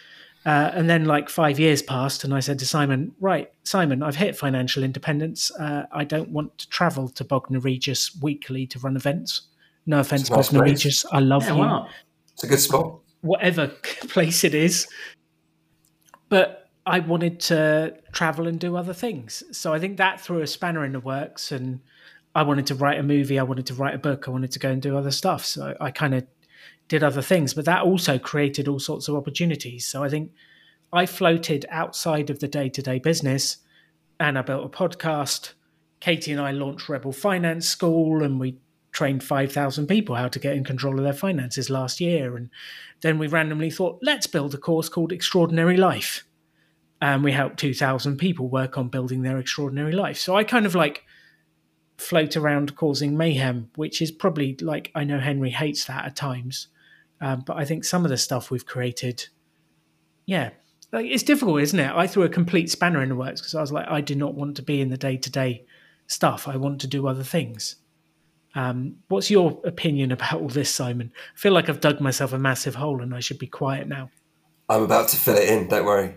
Uh, and then like five years passed and I said to Simon, right, Simon, I've hit financial independence. Uh, I don't want to travel to Bognor Regis weekly to run events. No offense, nice Bognor place. Regis. I love Yeah, you. why not? It's a good spot. Whatever place it is. But I wanted to travel and do other things. So I think that threw a spanner in the works, and I wanted to write a movie. I wanted to write a book. I wanted to go and do other stuff. So I kind of did other things, but that also created all sorts of opportunities. So I think I floated outside of the day-to-day business, and I built a podcast. Katie and I launched Rebel Finance School, and we trained five thousand people how to get in control of their finances last year. And then we randomly thought, let's build a course called Extraordinary Life. And we helped two thousand people work on building their extraordinary life. So I kind of like float around causing mayhem, which is probably like, I know Henry hates that at times. Um, but I think some of the stuff we've created, yeah, like it's difficult, isn't it? I threw a complete spanner in the works because I was like, I do not want to be in the day-to-day stuff. I want to do other things. Um, what's your opinion about all this, Simon? I feel like I've dug myself a massive hole and I should be quiet now. I'm about to fill it in, don't worry.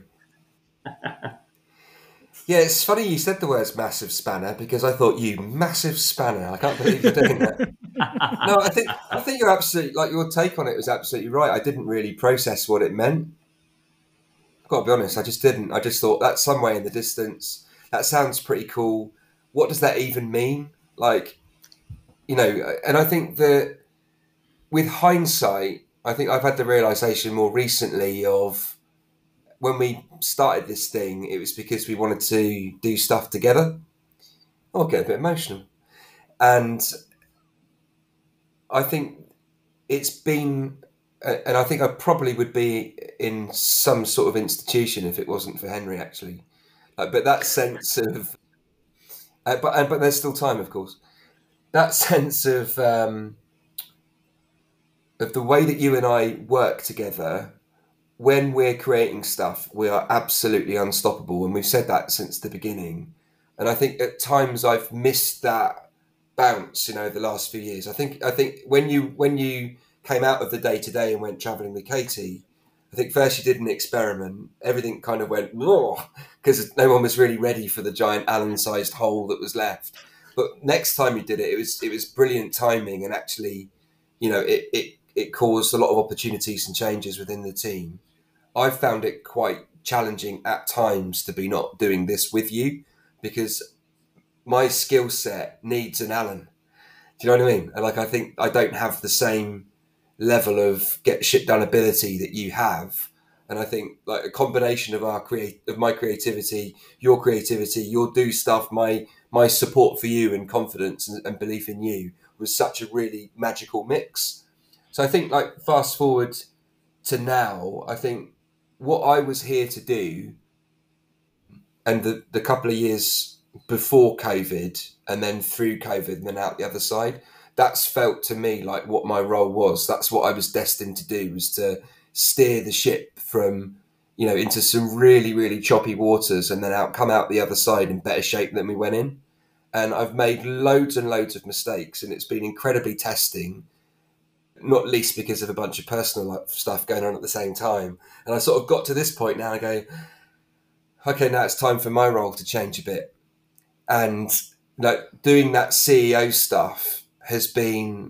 Yeah, it's funny you said the words massive spanner, because I thought, you massive spanner. I can't believe you're doing that. No, I think I think you're absolutely, like, your take on it was absolutely right. I didn't really process what it meant. I've got to be honest, I just didn't. I just thought, that's somewhere in the distance. That sounds pretty cool. What does that even mean? Like, you know, and I think that with hindsight, I think I've had the realization more recently of when we started this thing, it was because we wanted to do stuff together. I'll get a bit emotional. And I think it's been, and I think I probably would be in some sort of institution if it wasn't for Henry, actually. Like, but that sense of, uh, but and, but there's still time, of course. That sense of um, of the way that you and I work together. When we're creating stuff, we are absolutely unstoppable. And we've said that since the beginning. And I think at times I've missed that bounce, you know, the last few years. I think I think when you when you came out of the day-to-day and went travelling with Katie, I think first you did an experiment. Everything kind of went, because no one was really ready for the giant Allen-sized hole that was left. But next time you did it, it was it was brilliant timing. And actually, you know, it, it, it caused a lot of opportunities and changes within the team. I've found it quite challenging at times to be not doing this with you, because my skill set needs an Alan. Do you know what I mean? And like, I think I don't have the same level of get shit done ability that you have. And I think like a combination of our create of my creativity, your creativity, your do stuff, my my support for you and confidence and, and belief in you was such a really magical mix. So I think like fast forward to now, I think what I was here to do, and the, the couple of years before COVID and then through COVID and then out the other side, that's felt to me like what my role was. That's what I was destined to do, was to steer the ship from, you know, into some really, really choppy waters and then out, come out the other side in better shape than we went in. And I've made loads and loads of mistakes, and it's been incredibly testing, not least because of a bunch of personal stuff going on at the same time. And I sort of got to this point now and I go, okay, now it's time for my role to change a bit. And like doing that C E O stuff has been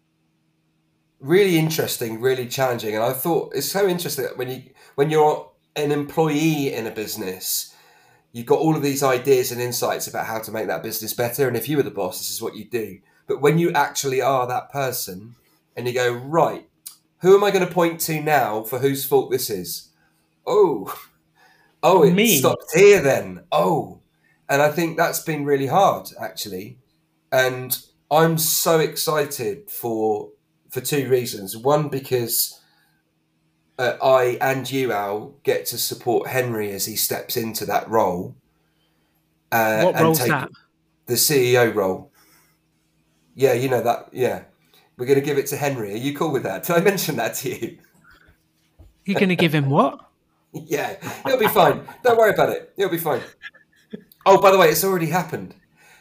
really interesting, really challenging. And I thought it's so interesting that when you when you're an employee in a business, you've got all of these ideas and insights about how to make that business better. And if you were the boss, this is what you do. But when you actually are that person, and you go, right, who am I going to point to now for whose fault this is? Oh, oh, it Me. stopped here then. Oh, and I think that's been really hard, actually. And I'm so excited for for two reasons. One, because uh, I and you, Al, get to support Henry as he steps into that role. Uh, What and role's take that? the C E O role. Yeah, you know that. Yeah. We're going to give it to Henry. Are you cool with that? Did I mention that to you? You're going to give him what? Yeah, it'll be fine. Don't worry about it. It'll be fine. Oh, by the way, it's already happened.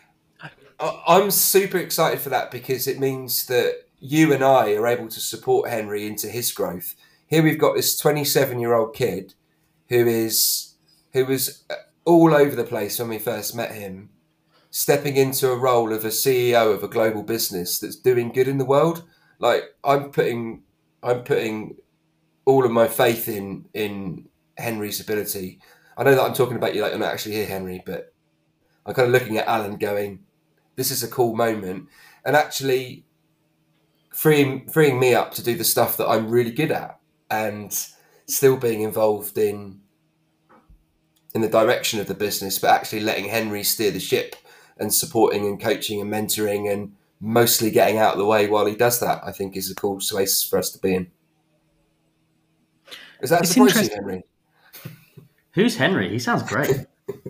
I'm super excited for that, because it means that you and I are able to support Henry into his growth. Here we've got this twenty-seven-year-old kid who is who was all over the place when we first met him, stepping into a role of a C E O of a global business that's doing good in the world. Like I'm putting, I'm putting all of my faith in in Henry's ability. I know that I'm talking about you like you're not actually here, Henry, but I'm kind of looking at Alan going, this is a cool moment. And actually freeing freeing me up to do the stuff that I'm really good at and still being involved in in the direction of the business, but actually letting Henry steer the ship and supporting and coaching and mentoring and mostly getting out of the way while he does that, I think is a cool space for us to be in. Is that It's surprising, interest- Henry? Who's Henry? He sounds great.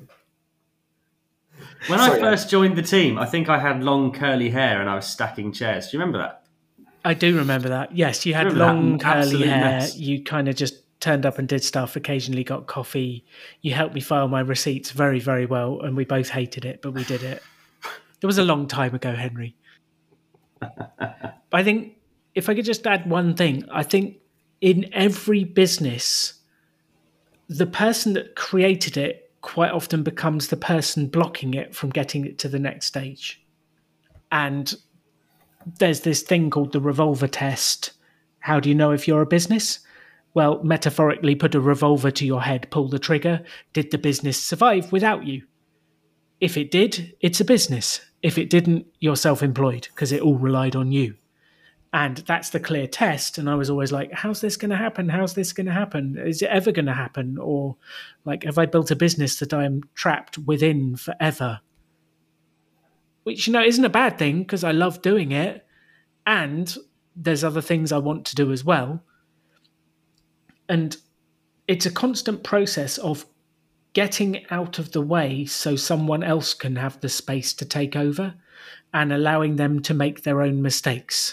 When Sorry, I first joined the team, I think I had long curly hair and I was stacking chairs. Do you remember that? I do remember that. Yes, you had Remember that long curly absolute hair. mess? You kind of just turned up and did stuff, occasionally got coffee. You helped me file my receipts very, very well, and we both hated it, but we did it. It was a long time ago, Henry. I think if I could just add one thing, I think in every business, the person that created it quite often becomes the person blocking it from getting it to the next stage. And there's this thing called the revolver test. How do you know if you're a business? Well, metaphorically, put a revolver to your head, pull the trigger. Did the business survive without you? If it did, it's a business. If it didn't, you're self-employed because it all relied on you. And that's the clear test. And I was always like, how's this going to happen? How's this going to happen? Is it ever going to happen? Or like, have I built a business that I'm trapped within forever? Which, you know, isn't a bad thing because I love doing it. And there's other things I want to do as well. And it's a constant process of getting out of the way so someone else can have the space to take over and allowing them to make their own mistakes.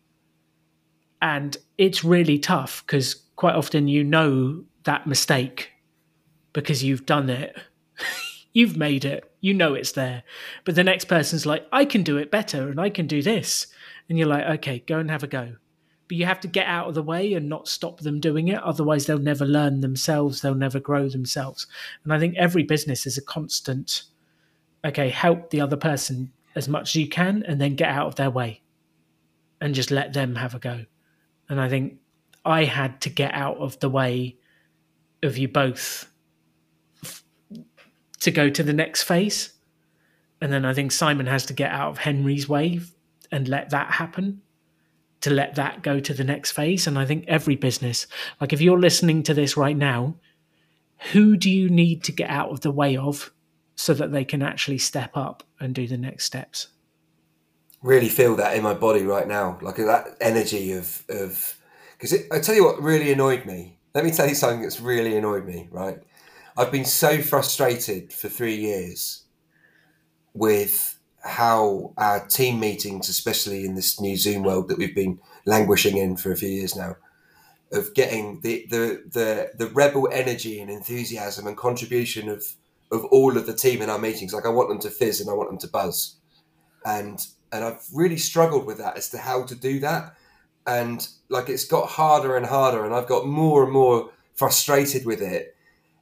And it's really tough because quite often you know that mistake because you've done it. You've made it. You know it's there. But the next person's like, I can do it better and I can do this. And you're like, okay, go and have a go. But you have to get out of the way and not stop them doing it. Otherwise, they'll never learn themselves. They'll never grow themselves. And I think every business is a constant, okay, help the other person as much as you can and then get out of their way and just let them have a go. And I think I had to get out of the way of you both f- to go to the next phase. And then I think Simon has to get out of Henry's way and let that happen, to let that go to the next phase. And I think every business, like if you're listening to this right now, who do you need to get out of the way of so that they can actually step up and do the next steps? Really feel that in my body right now, like that energy of of because I tell you what really annoyed me. Let me tell you something that's really annoyed me. Right, I've been so frustrated for three years with how our team meetings, especially in this new Zoom world that we've been languishing in for a few years now, of getting the the the, the rebel energy and enthusiasm and contribution of of all of the team in our meetings. Like I want them to fizz and I want them to buzz, and. And I've really struggled with that as to how to do that. And like, it's got harder and harder and I've got more and more frustrated with it.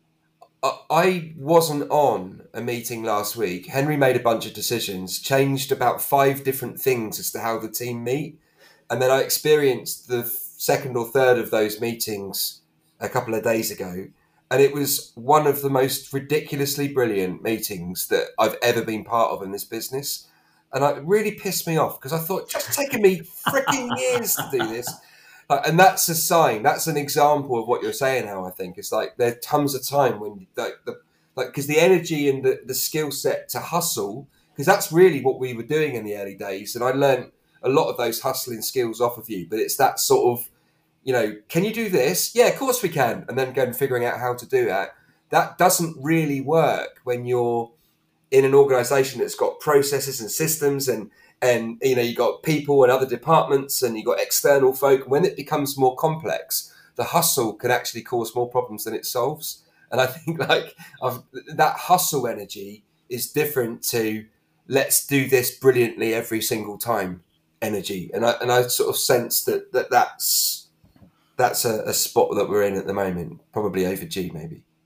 I wasn't on a meeting last week. Henry made a bunch of decisions, changed about five different things as to how the team meet. And then I experienced the second or third of those meetings a couple of days ago. And it was one of the most ridiculously brilliant meetings that I've ever been part of in this business. And it really pissed me off because I thought, just taking me freaking years to do this. Like, and that's a sign. That's an example of what you're saying now, I think. It's like there comes a time when, like, the like because the energy and the, the skill set to hustle, because that's really what we were doing in the early days. And I learned a lot of those hustling skills off of you. But it's that sort of, you know, can you do this? Yeah, of course we can. And then go and figuring out how to do that. That doesn't really work when you're in an organization that's got processes and systems and, and, you know, you got people and other departments and you got external folk. When it becomes more complex, the hustle can actually cause more problems than it solves. And I think like I've, that hustle energy is different to let's do this brilliantly every single time energy. And I, and I sort of sense that, that that's, that's a, a spot that we're in at the moment, probably overdue maybe.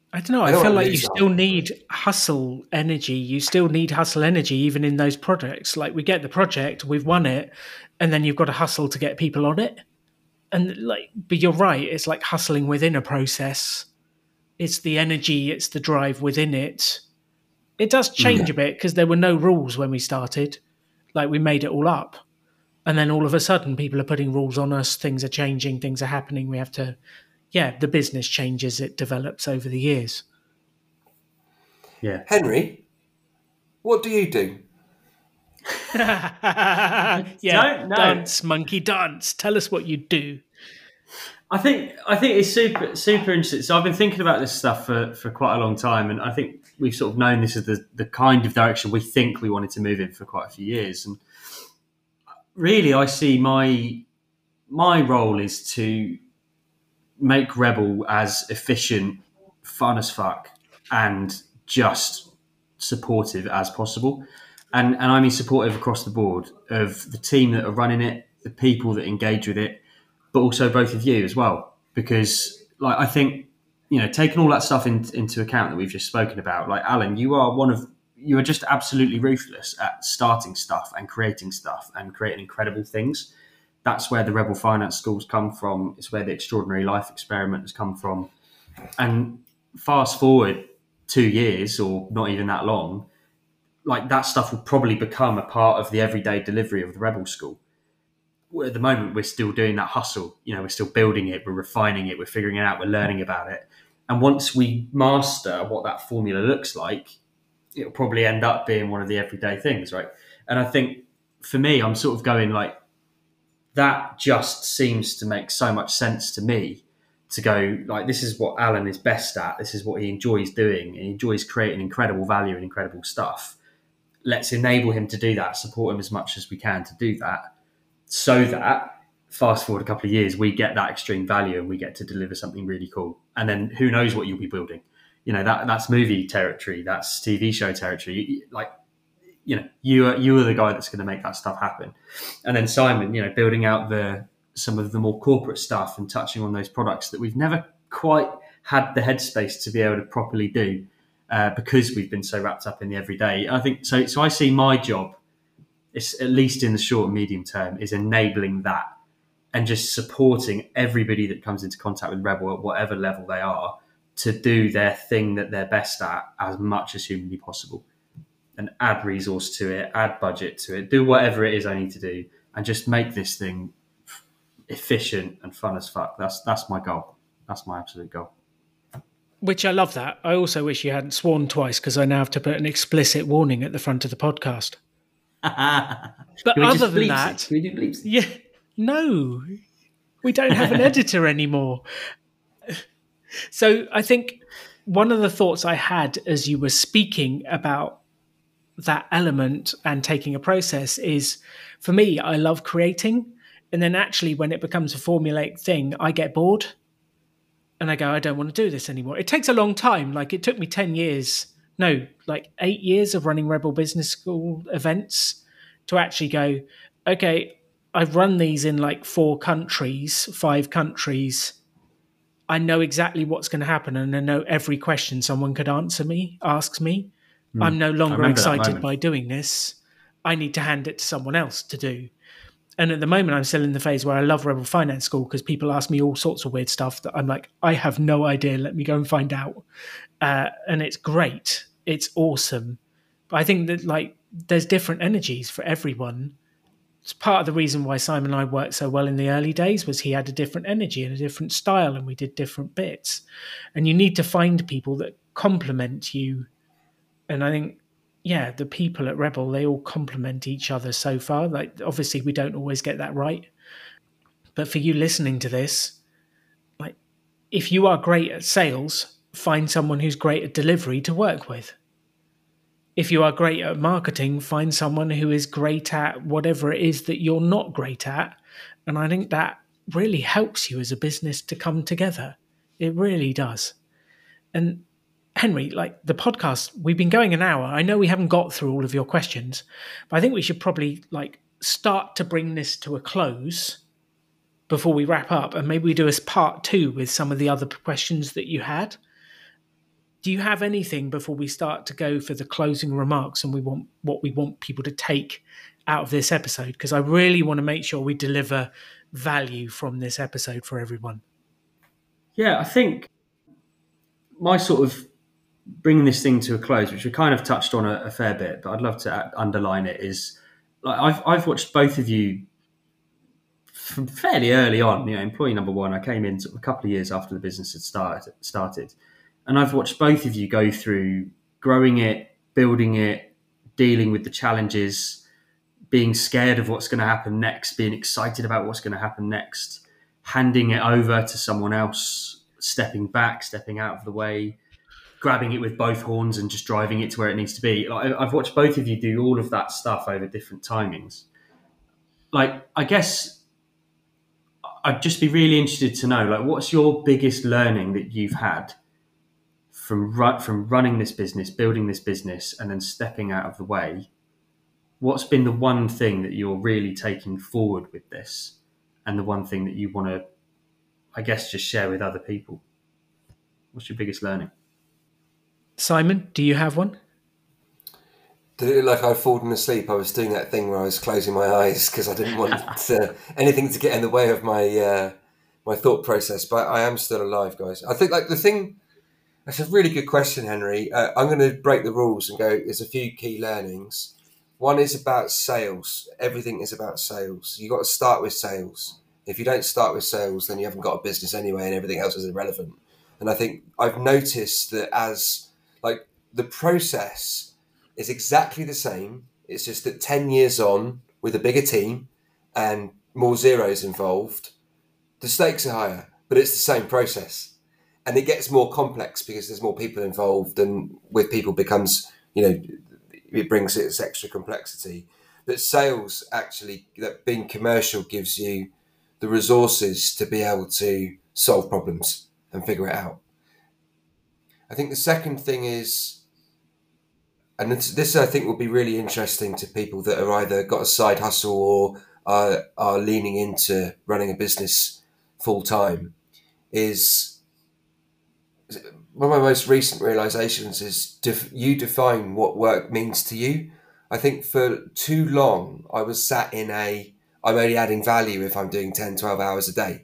I don't know. I, I don't feel wanna like you lose still that. need hustle energy. You still need hustle energy, even in those projects. Like we get the project, we've won it, and then you've got to hustle to get people on it. And like, but you're right. It's like hustling within a process. It's the energy. It's the drive within it. It does change a bit because there were no rules when we started. Like we made it all up, and then all of a sudden, people are putting rules on us. Things are changing. Things are happening. We have to. Yeah, the business changes. It develops over the years. Yeah. Henry, what do you do? yeah, Don't know. dance, monkey, dance. Tell us what you do. I think I think it's super super interesting. So I've been thinking about this stuff for, for quite a long time, and I think we've sort of known this is the, the kind of direction we think we wanted to move in for quite a few years. And really, I see my my role is to make Rebel as efficient, fun as fuck, and just supportive as possible. And and I mean supportive across the board of the team that are running it, the people that engage with it, but also both of you as well. Because like I think, you know, taking all that stuff in, into account that we've just spoken about, like Alan, you are one of you are just absolutely ruthless at starting stuff and creating stuff and creating incredible things. That's where the Rebel Finance Schools come from. It's where the Extraordinary Life Experiment has come from. And fast forward two years or not even that long, like that stuff will probably become a part of the everyday delivery of the Rebel School. At the moment, we're still doing that hustle. You know, we're still building it, we're refining it, we're figuring it out, we're learning about it. And once we master what that formula looks like, it'll probably end up being one of the everyday things, right? And I think for me, I'm sort of going like, that just seems to make so much sense to me to go like, this is what Alan is best at. This is what he enjoys doing. He enjoys creating incredible value and incredible stuff. Let's enable him to do that, support him as much as we can to do that, so that fast forward a couple of years, we get that extreme value and we get to deliver something really cool. And then who knows what you'll be building? You know, that that's movie territory, that's T V show territory. Like, you know, you are, you are the guy that's going to make that stuff happen. And then Simon, you know, building out the some of the more corporate stuff and touching on those products that we've never quite had the headspace to be able to properly do uh, because we've been so wrapped up in the everyday. I think so. So I see my job, it's at least in the short and medium term, is enabling that and just supporting everybody that comes into contact with Rebel at whatever level they are to do their thing that they're best at as much as humanly possible. And add resource to it, add budget to it, do whatever it is I need to do, and just make this thing efficient and fun as fuck. That's that's my goal. That's my absolute goal. Which I love that. I also wish you hadn't sworn twice because I now have to put an explicit warning at the front of the podcast. But other than that, Can we do bleeps? yeah, no, we don't have an editor anymore. So I think one of the thoughts I had as you were speaking about that element and taking a process is, for me, I love creating. And then actually when it becomes a formulaic thing, I get bored and I go, I don't want to do this anymore. It takes a long time. Like it took me ten years, no, like eight years of running Rebel Business School events to actually go, okay, I've run these in like four countries, five countries. I know exactly what's going to happen. And I know every question someone could answer me, asks me. Mm. I'm no longer excited by doing this. I need to hand it to someone else to do. And at the moment, I'm still in the phase where I love Rebel Finance School because people ask me all sorts of weird stuff that I'm like, I have no idea. Let me go and find out. Uh, and it's great. It's awesome. But I think that like there's different energies for everyone. It's part of the reason why Simon and I worked so well in the early days was he had a different energy and a different style and we did different bits. And you need to find people that complement you. And I think, yeah, the people at Rebel, they all complement each other so far. Like, obviously, we don't always get that right. But for you listening to this, like, if you are great at sales, find someone who's great at delivery to work with. If you are great at marketing, find someone who is great at whatever it is that you're not great at. And I think that really helps you as a business to come together. It really does. And Henry, like the podcast, we've been going an hour. I know we haven't got through all of your questions, but I think we should probably like start to bring this to a close before we wrap up. And maybe we do a part two with some of the other questions that you had. do you have anything before we start to go for the closing remarks and we want what we want people to take out of this episode? Because I really want to make sure we deliver value from this episode for everyone. Yeah, I think my sort of bringing this thing to a close, which we kind of touched on a, a fair bit, but I'd love to underline it, is like I've I've watched both of you from fairly early on. You know, employee number one, I came in sort of a couple of years after the business had started started. And I've watched both of you go through growing it, building it, dealing with the challenges, being scared of what's going to happen next, being excited about what's going to happen next, handing it over to someone else, stepping back, stepping out of the way, grabbing it with both horns and just driving it to where it needs to be. Like, I've watched both of you do all of that stuff over different timings. Like, I guess I'd just be really interested to know, like, what's your biggest learning that you've had from run, from running this business, building this business, and then stepping out of the way? What's been the one thing that you're really taking forward with this, and the one thing that you want to, I guess, just share with other people? What's your biggest learning? Simon, do you have one? Did it look like I'd fallen asleep? I was doing that thing where I was closing my eyes because I didn't want to, anything to get in the way of my uh, my thought process. But I am still alive, guys. I think like the thing. That's a really good question, Henry. Uh, I'm going to break the rules and go, there's a few key learnings. One is about sales. Everything is about sales. You've got to start with sales. If you don't start with sales, then you haven't got a business anyway, and everything else is irrelevant. And I think I've noticed that as like the process is exactly the same. It's just that ten years on with a bigger team and more zeros involved, the stakes are higher, but it's the same process. And it gets more complex because there's more people involved, and with people becomes, you know, it brings its extra complexity. But sales actually, that being commercial, gives you the resources to be able to solve problems and figure it out. I think the second thing is, and this, this I think will be really interesting to people that are either got a side hustle or are, are leaning into running a business full time, is one of my most recent realizations is def- you define what work means to you. I think for too long, I was sat in a, I'm only adding value if I'm doing ten, twelve hours a day.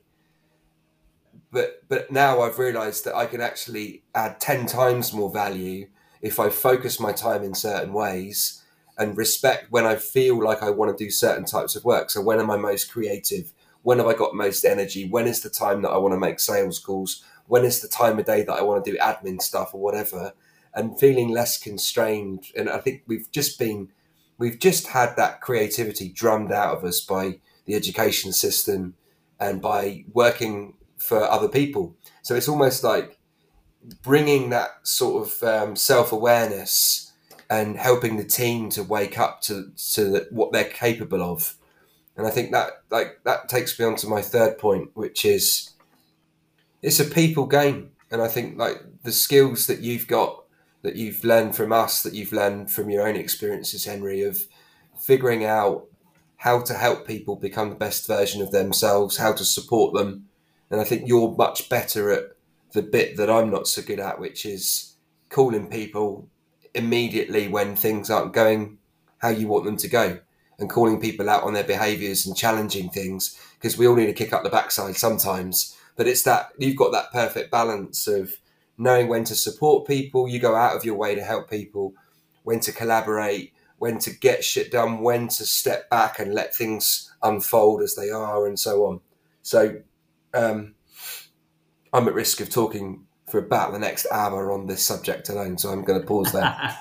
But but now I've realized that I can actually add ten times more value if I focus my time in certain ways and respect when I feel like I want to do certain types of work. So when am I most creative? When have I got most energy? When is the time that I want to make sales calls? When is the time of day that I want to do admin stuff or whatever? And feeling less constrained. And I think we've just been, we've just had that creativity drummed out of us by the education system and by working for other people. So it's almost like bringing that sort of um, self-awareness and helping the team to wake up to, to the, what they're capable of. And I think that like that takes me on to my third point, which is it's a people game. And I think like the skills that you've got, that you've learned from us, that you've learned from your own experiences, Henry, of figuring out how to help people become the best version of themselves, how to support them. And I think you're much better at the bit that I'm not so good at, which is calling people immediately when things aren't going how you want them to go, and calling people out on their behaviours and challenging things, because we all need to kick up the backside sometimes. But it's that you've got that perfect balance of knowing when to support people, you go out of your way to help people, when to collaborate, when to get shit done, when to step back and let things unfold as they are, and so on. So um, I'm at risk of talking for about the next hour on this subject alone, so I'm going to pause there.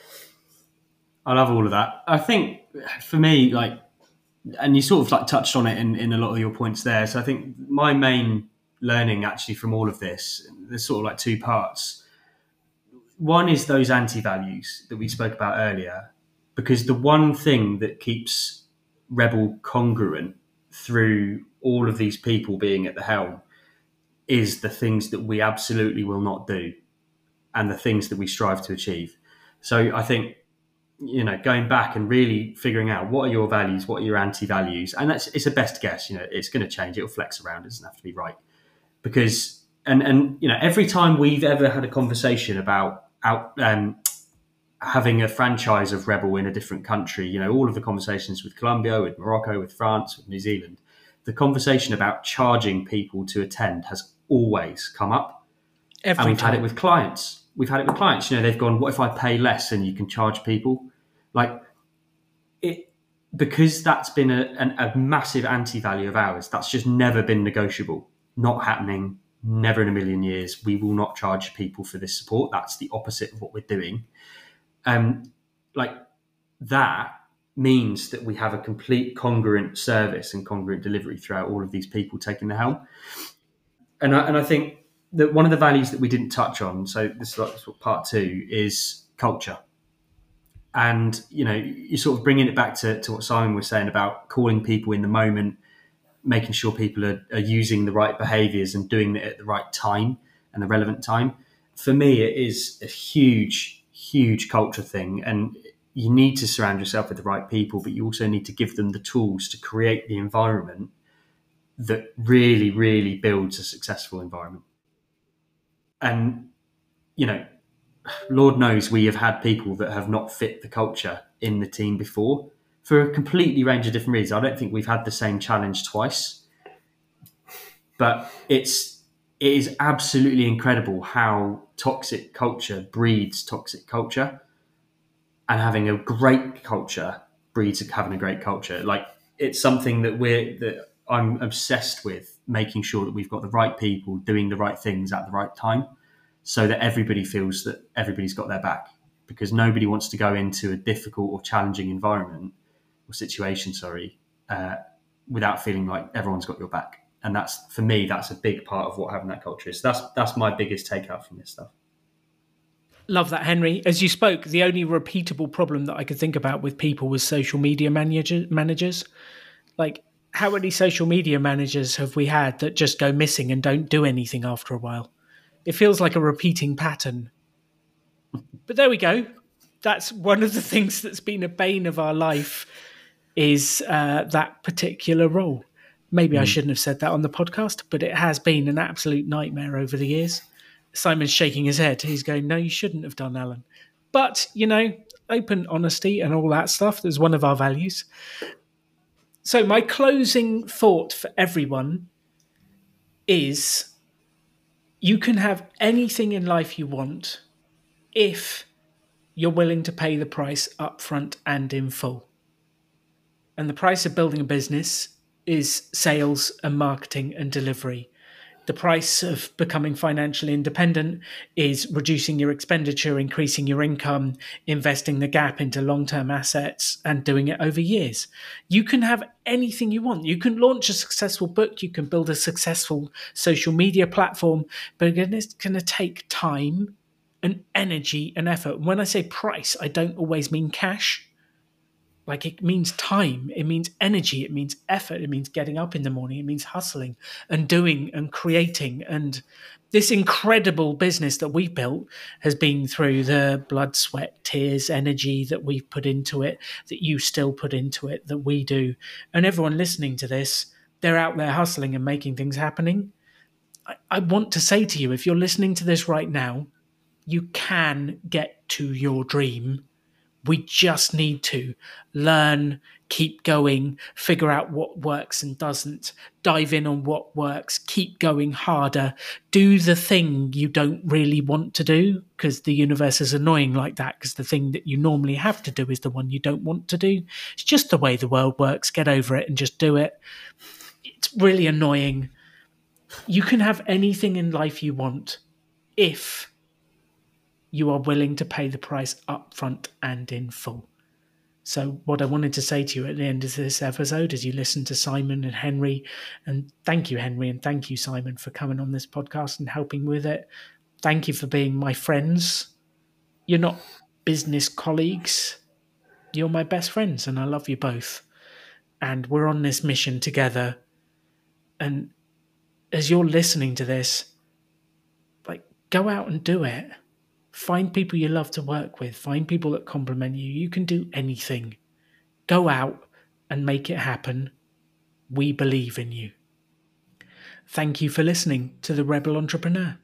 I love all of that. I think for me, like, and you sort of like touched on it in, in a lot of your points there. So I think my main learning actually from all of this, there's sort of like two parts. One is those anti-values that we spoke about earlier, because the one thing that keeps Rebel congruent through all of these people being at the helm is the things that we absolutely will not do and the things that we strive to achieve. So I think, you know, going back and really figuring out what are your values, what are your anti-values, and that's it's a best guess. You know, it's going to change. It'll flex around. It doesn't have to be right, because and and you know, every time we've ever had a conversation about out um, having a franchise of Rebel in a different country, you know, all of the conversations with Colombia, with Morocco, with France, with New Zealand, the conversation about charging people to attend has always come up. Every and we've time. had it with clients. We've had it with clients. You know, they've gone, what if I pay less and you can charge people? Like it, because that's been a, an, a massive anti-value of ours. That's just never been negotiable. Not happening. Never in a million years. We will not charge people for this support. That's the opposite of what we're doing. Um, like that means that we have a complete congruent service and congruent delivery throughout all of these people taking the helm. And I, and I think that one of the values that we didn't touch on, so this is like part two, is culture. And, you know, you're sort of bringing it back to, to what Simon was saying about calling people in the moment, making sure people are, are using the right behaviours and doing it at the right time and the relevant time. For me, it is a huge, huge culture thing. And you need to surround yourself with the right people, but you also need to give them the tools to create the environment that really, really builds a successful environment. And, you know, Lord knows we have had people that have not fit the culture in the team before for a completely range of different reasons. I don't think we've had the same challenge twice, but it's it is absolutely incredible how toxic culture breeds toxic culture, and having a great culture breeds having a great culture. Like, it's something that we're that I'm obsessed with, making sure that we've got the right people doing the right things at the right time, so that everybody feels that everybody's got their back, because nobody wants to go into a difficult or challenging environment or situation, sorry, uh, without feeling like everyone's got your back. And that's, for me, that's a big part of what having that culture is. So that's that's my biggest takeout from this stuff. Love that, Henry. As you spoke, the only repeatable problem that I could think about with people was social media manager, managers. Like, how many social media managers have we had that just go missing and don't do anything after a while? It feels like a repeating pattern. But there we go. That's one of the things that's been a bane of our life, is uh, that particular role. Maybe mm. I shouldn't have said that on the podcast, but it has been an absolute nightmare over the years. Simon's shaking his head. He's going, no, you shouldn't have done, Alan. But, you know, open honesty and all that stuff is one of our values. So my closing thought for everyone is, you can have anything in life you want if you're willing to pay the price up front and in full. And the price of building a business is sales and marketing and delivery. The price of becoming financially independent is reducing your expenditure, increasing your income, investing the gap into long-term assets, and doing it over years. You can have anything you want. You can launch a successful book. You can build a successful social media platform, but it's going to take time and energy and effort. When I say price, I don't always mean cash. Like, it means time, it means energy, it means effort, it means getting up in the morning, it means hustling and doing and creating. And this incredible business that we've built has been through the blood, sweat, tears, energy that we've put into it, that you still put into it, that we do. And everyone listening to this, they're out there hustling and making things happening. I, I want to say to you, if you're listening to this right now, you can get to your dream. We just need to learn, keep going, figure out what works and doesn't, dive in on what works, keep going harder, do the thing you don't really want to do, because the universe is annoying like that, because the thing that you normally have to do is the one you don't want to do. It's just the way the world works. Get over it and just do it. It's really annoying. You can have anything in life you want if you are willing to pay the price up front and in full. So what I wanted to say to you at the end of this episode, as you listen to Simon and Henry, and thank you, Henry, and thank you, Simon, for coming on this podcast and helping with it. Thank you for being my friends. You're not business colleagues. You're my best friends, and I love you both. And we're on this mission together. And as you're listening to this, like, go out and do it. Find people you love to work with. Find people that compliment you. You can do anything. Go out and make it happen. We believe in you. Thank you for listening to The Rebel Entrepreneur.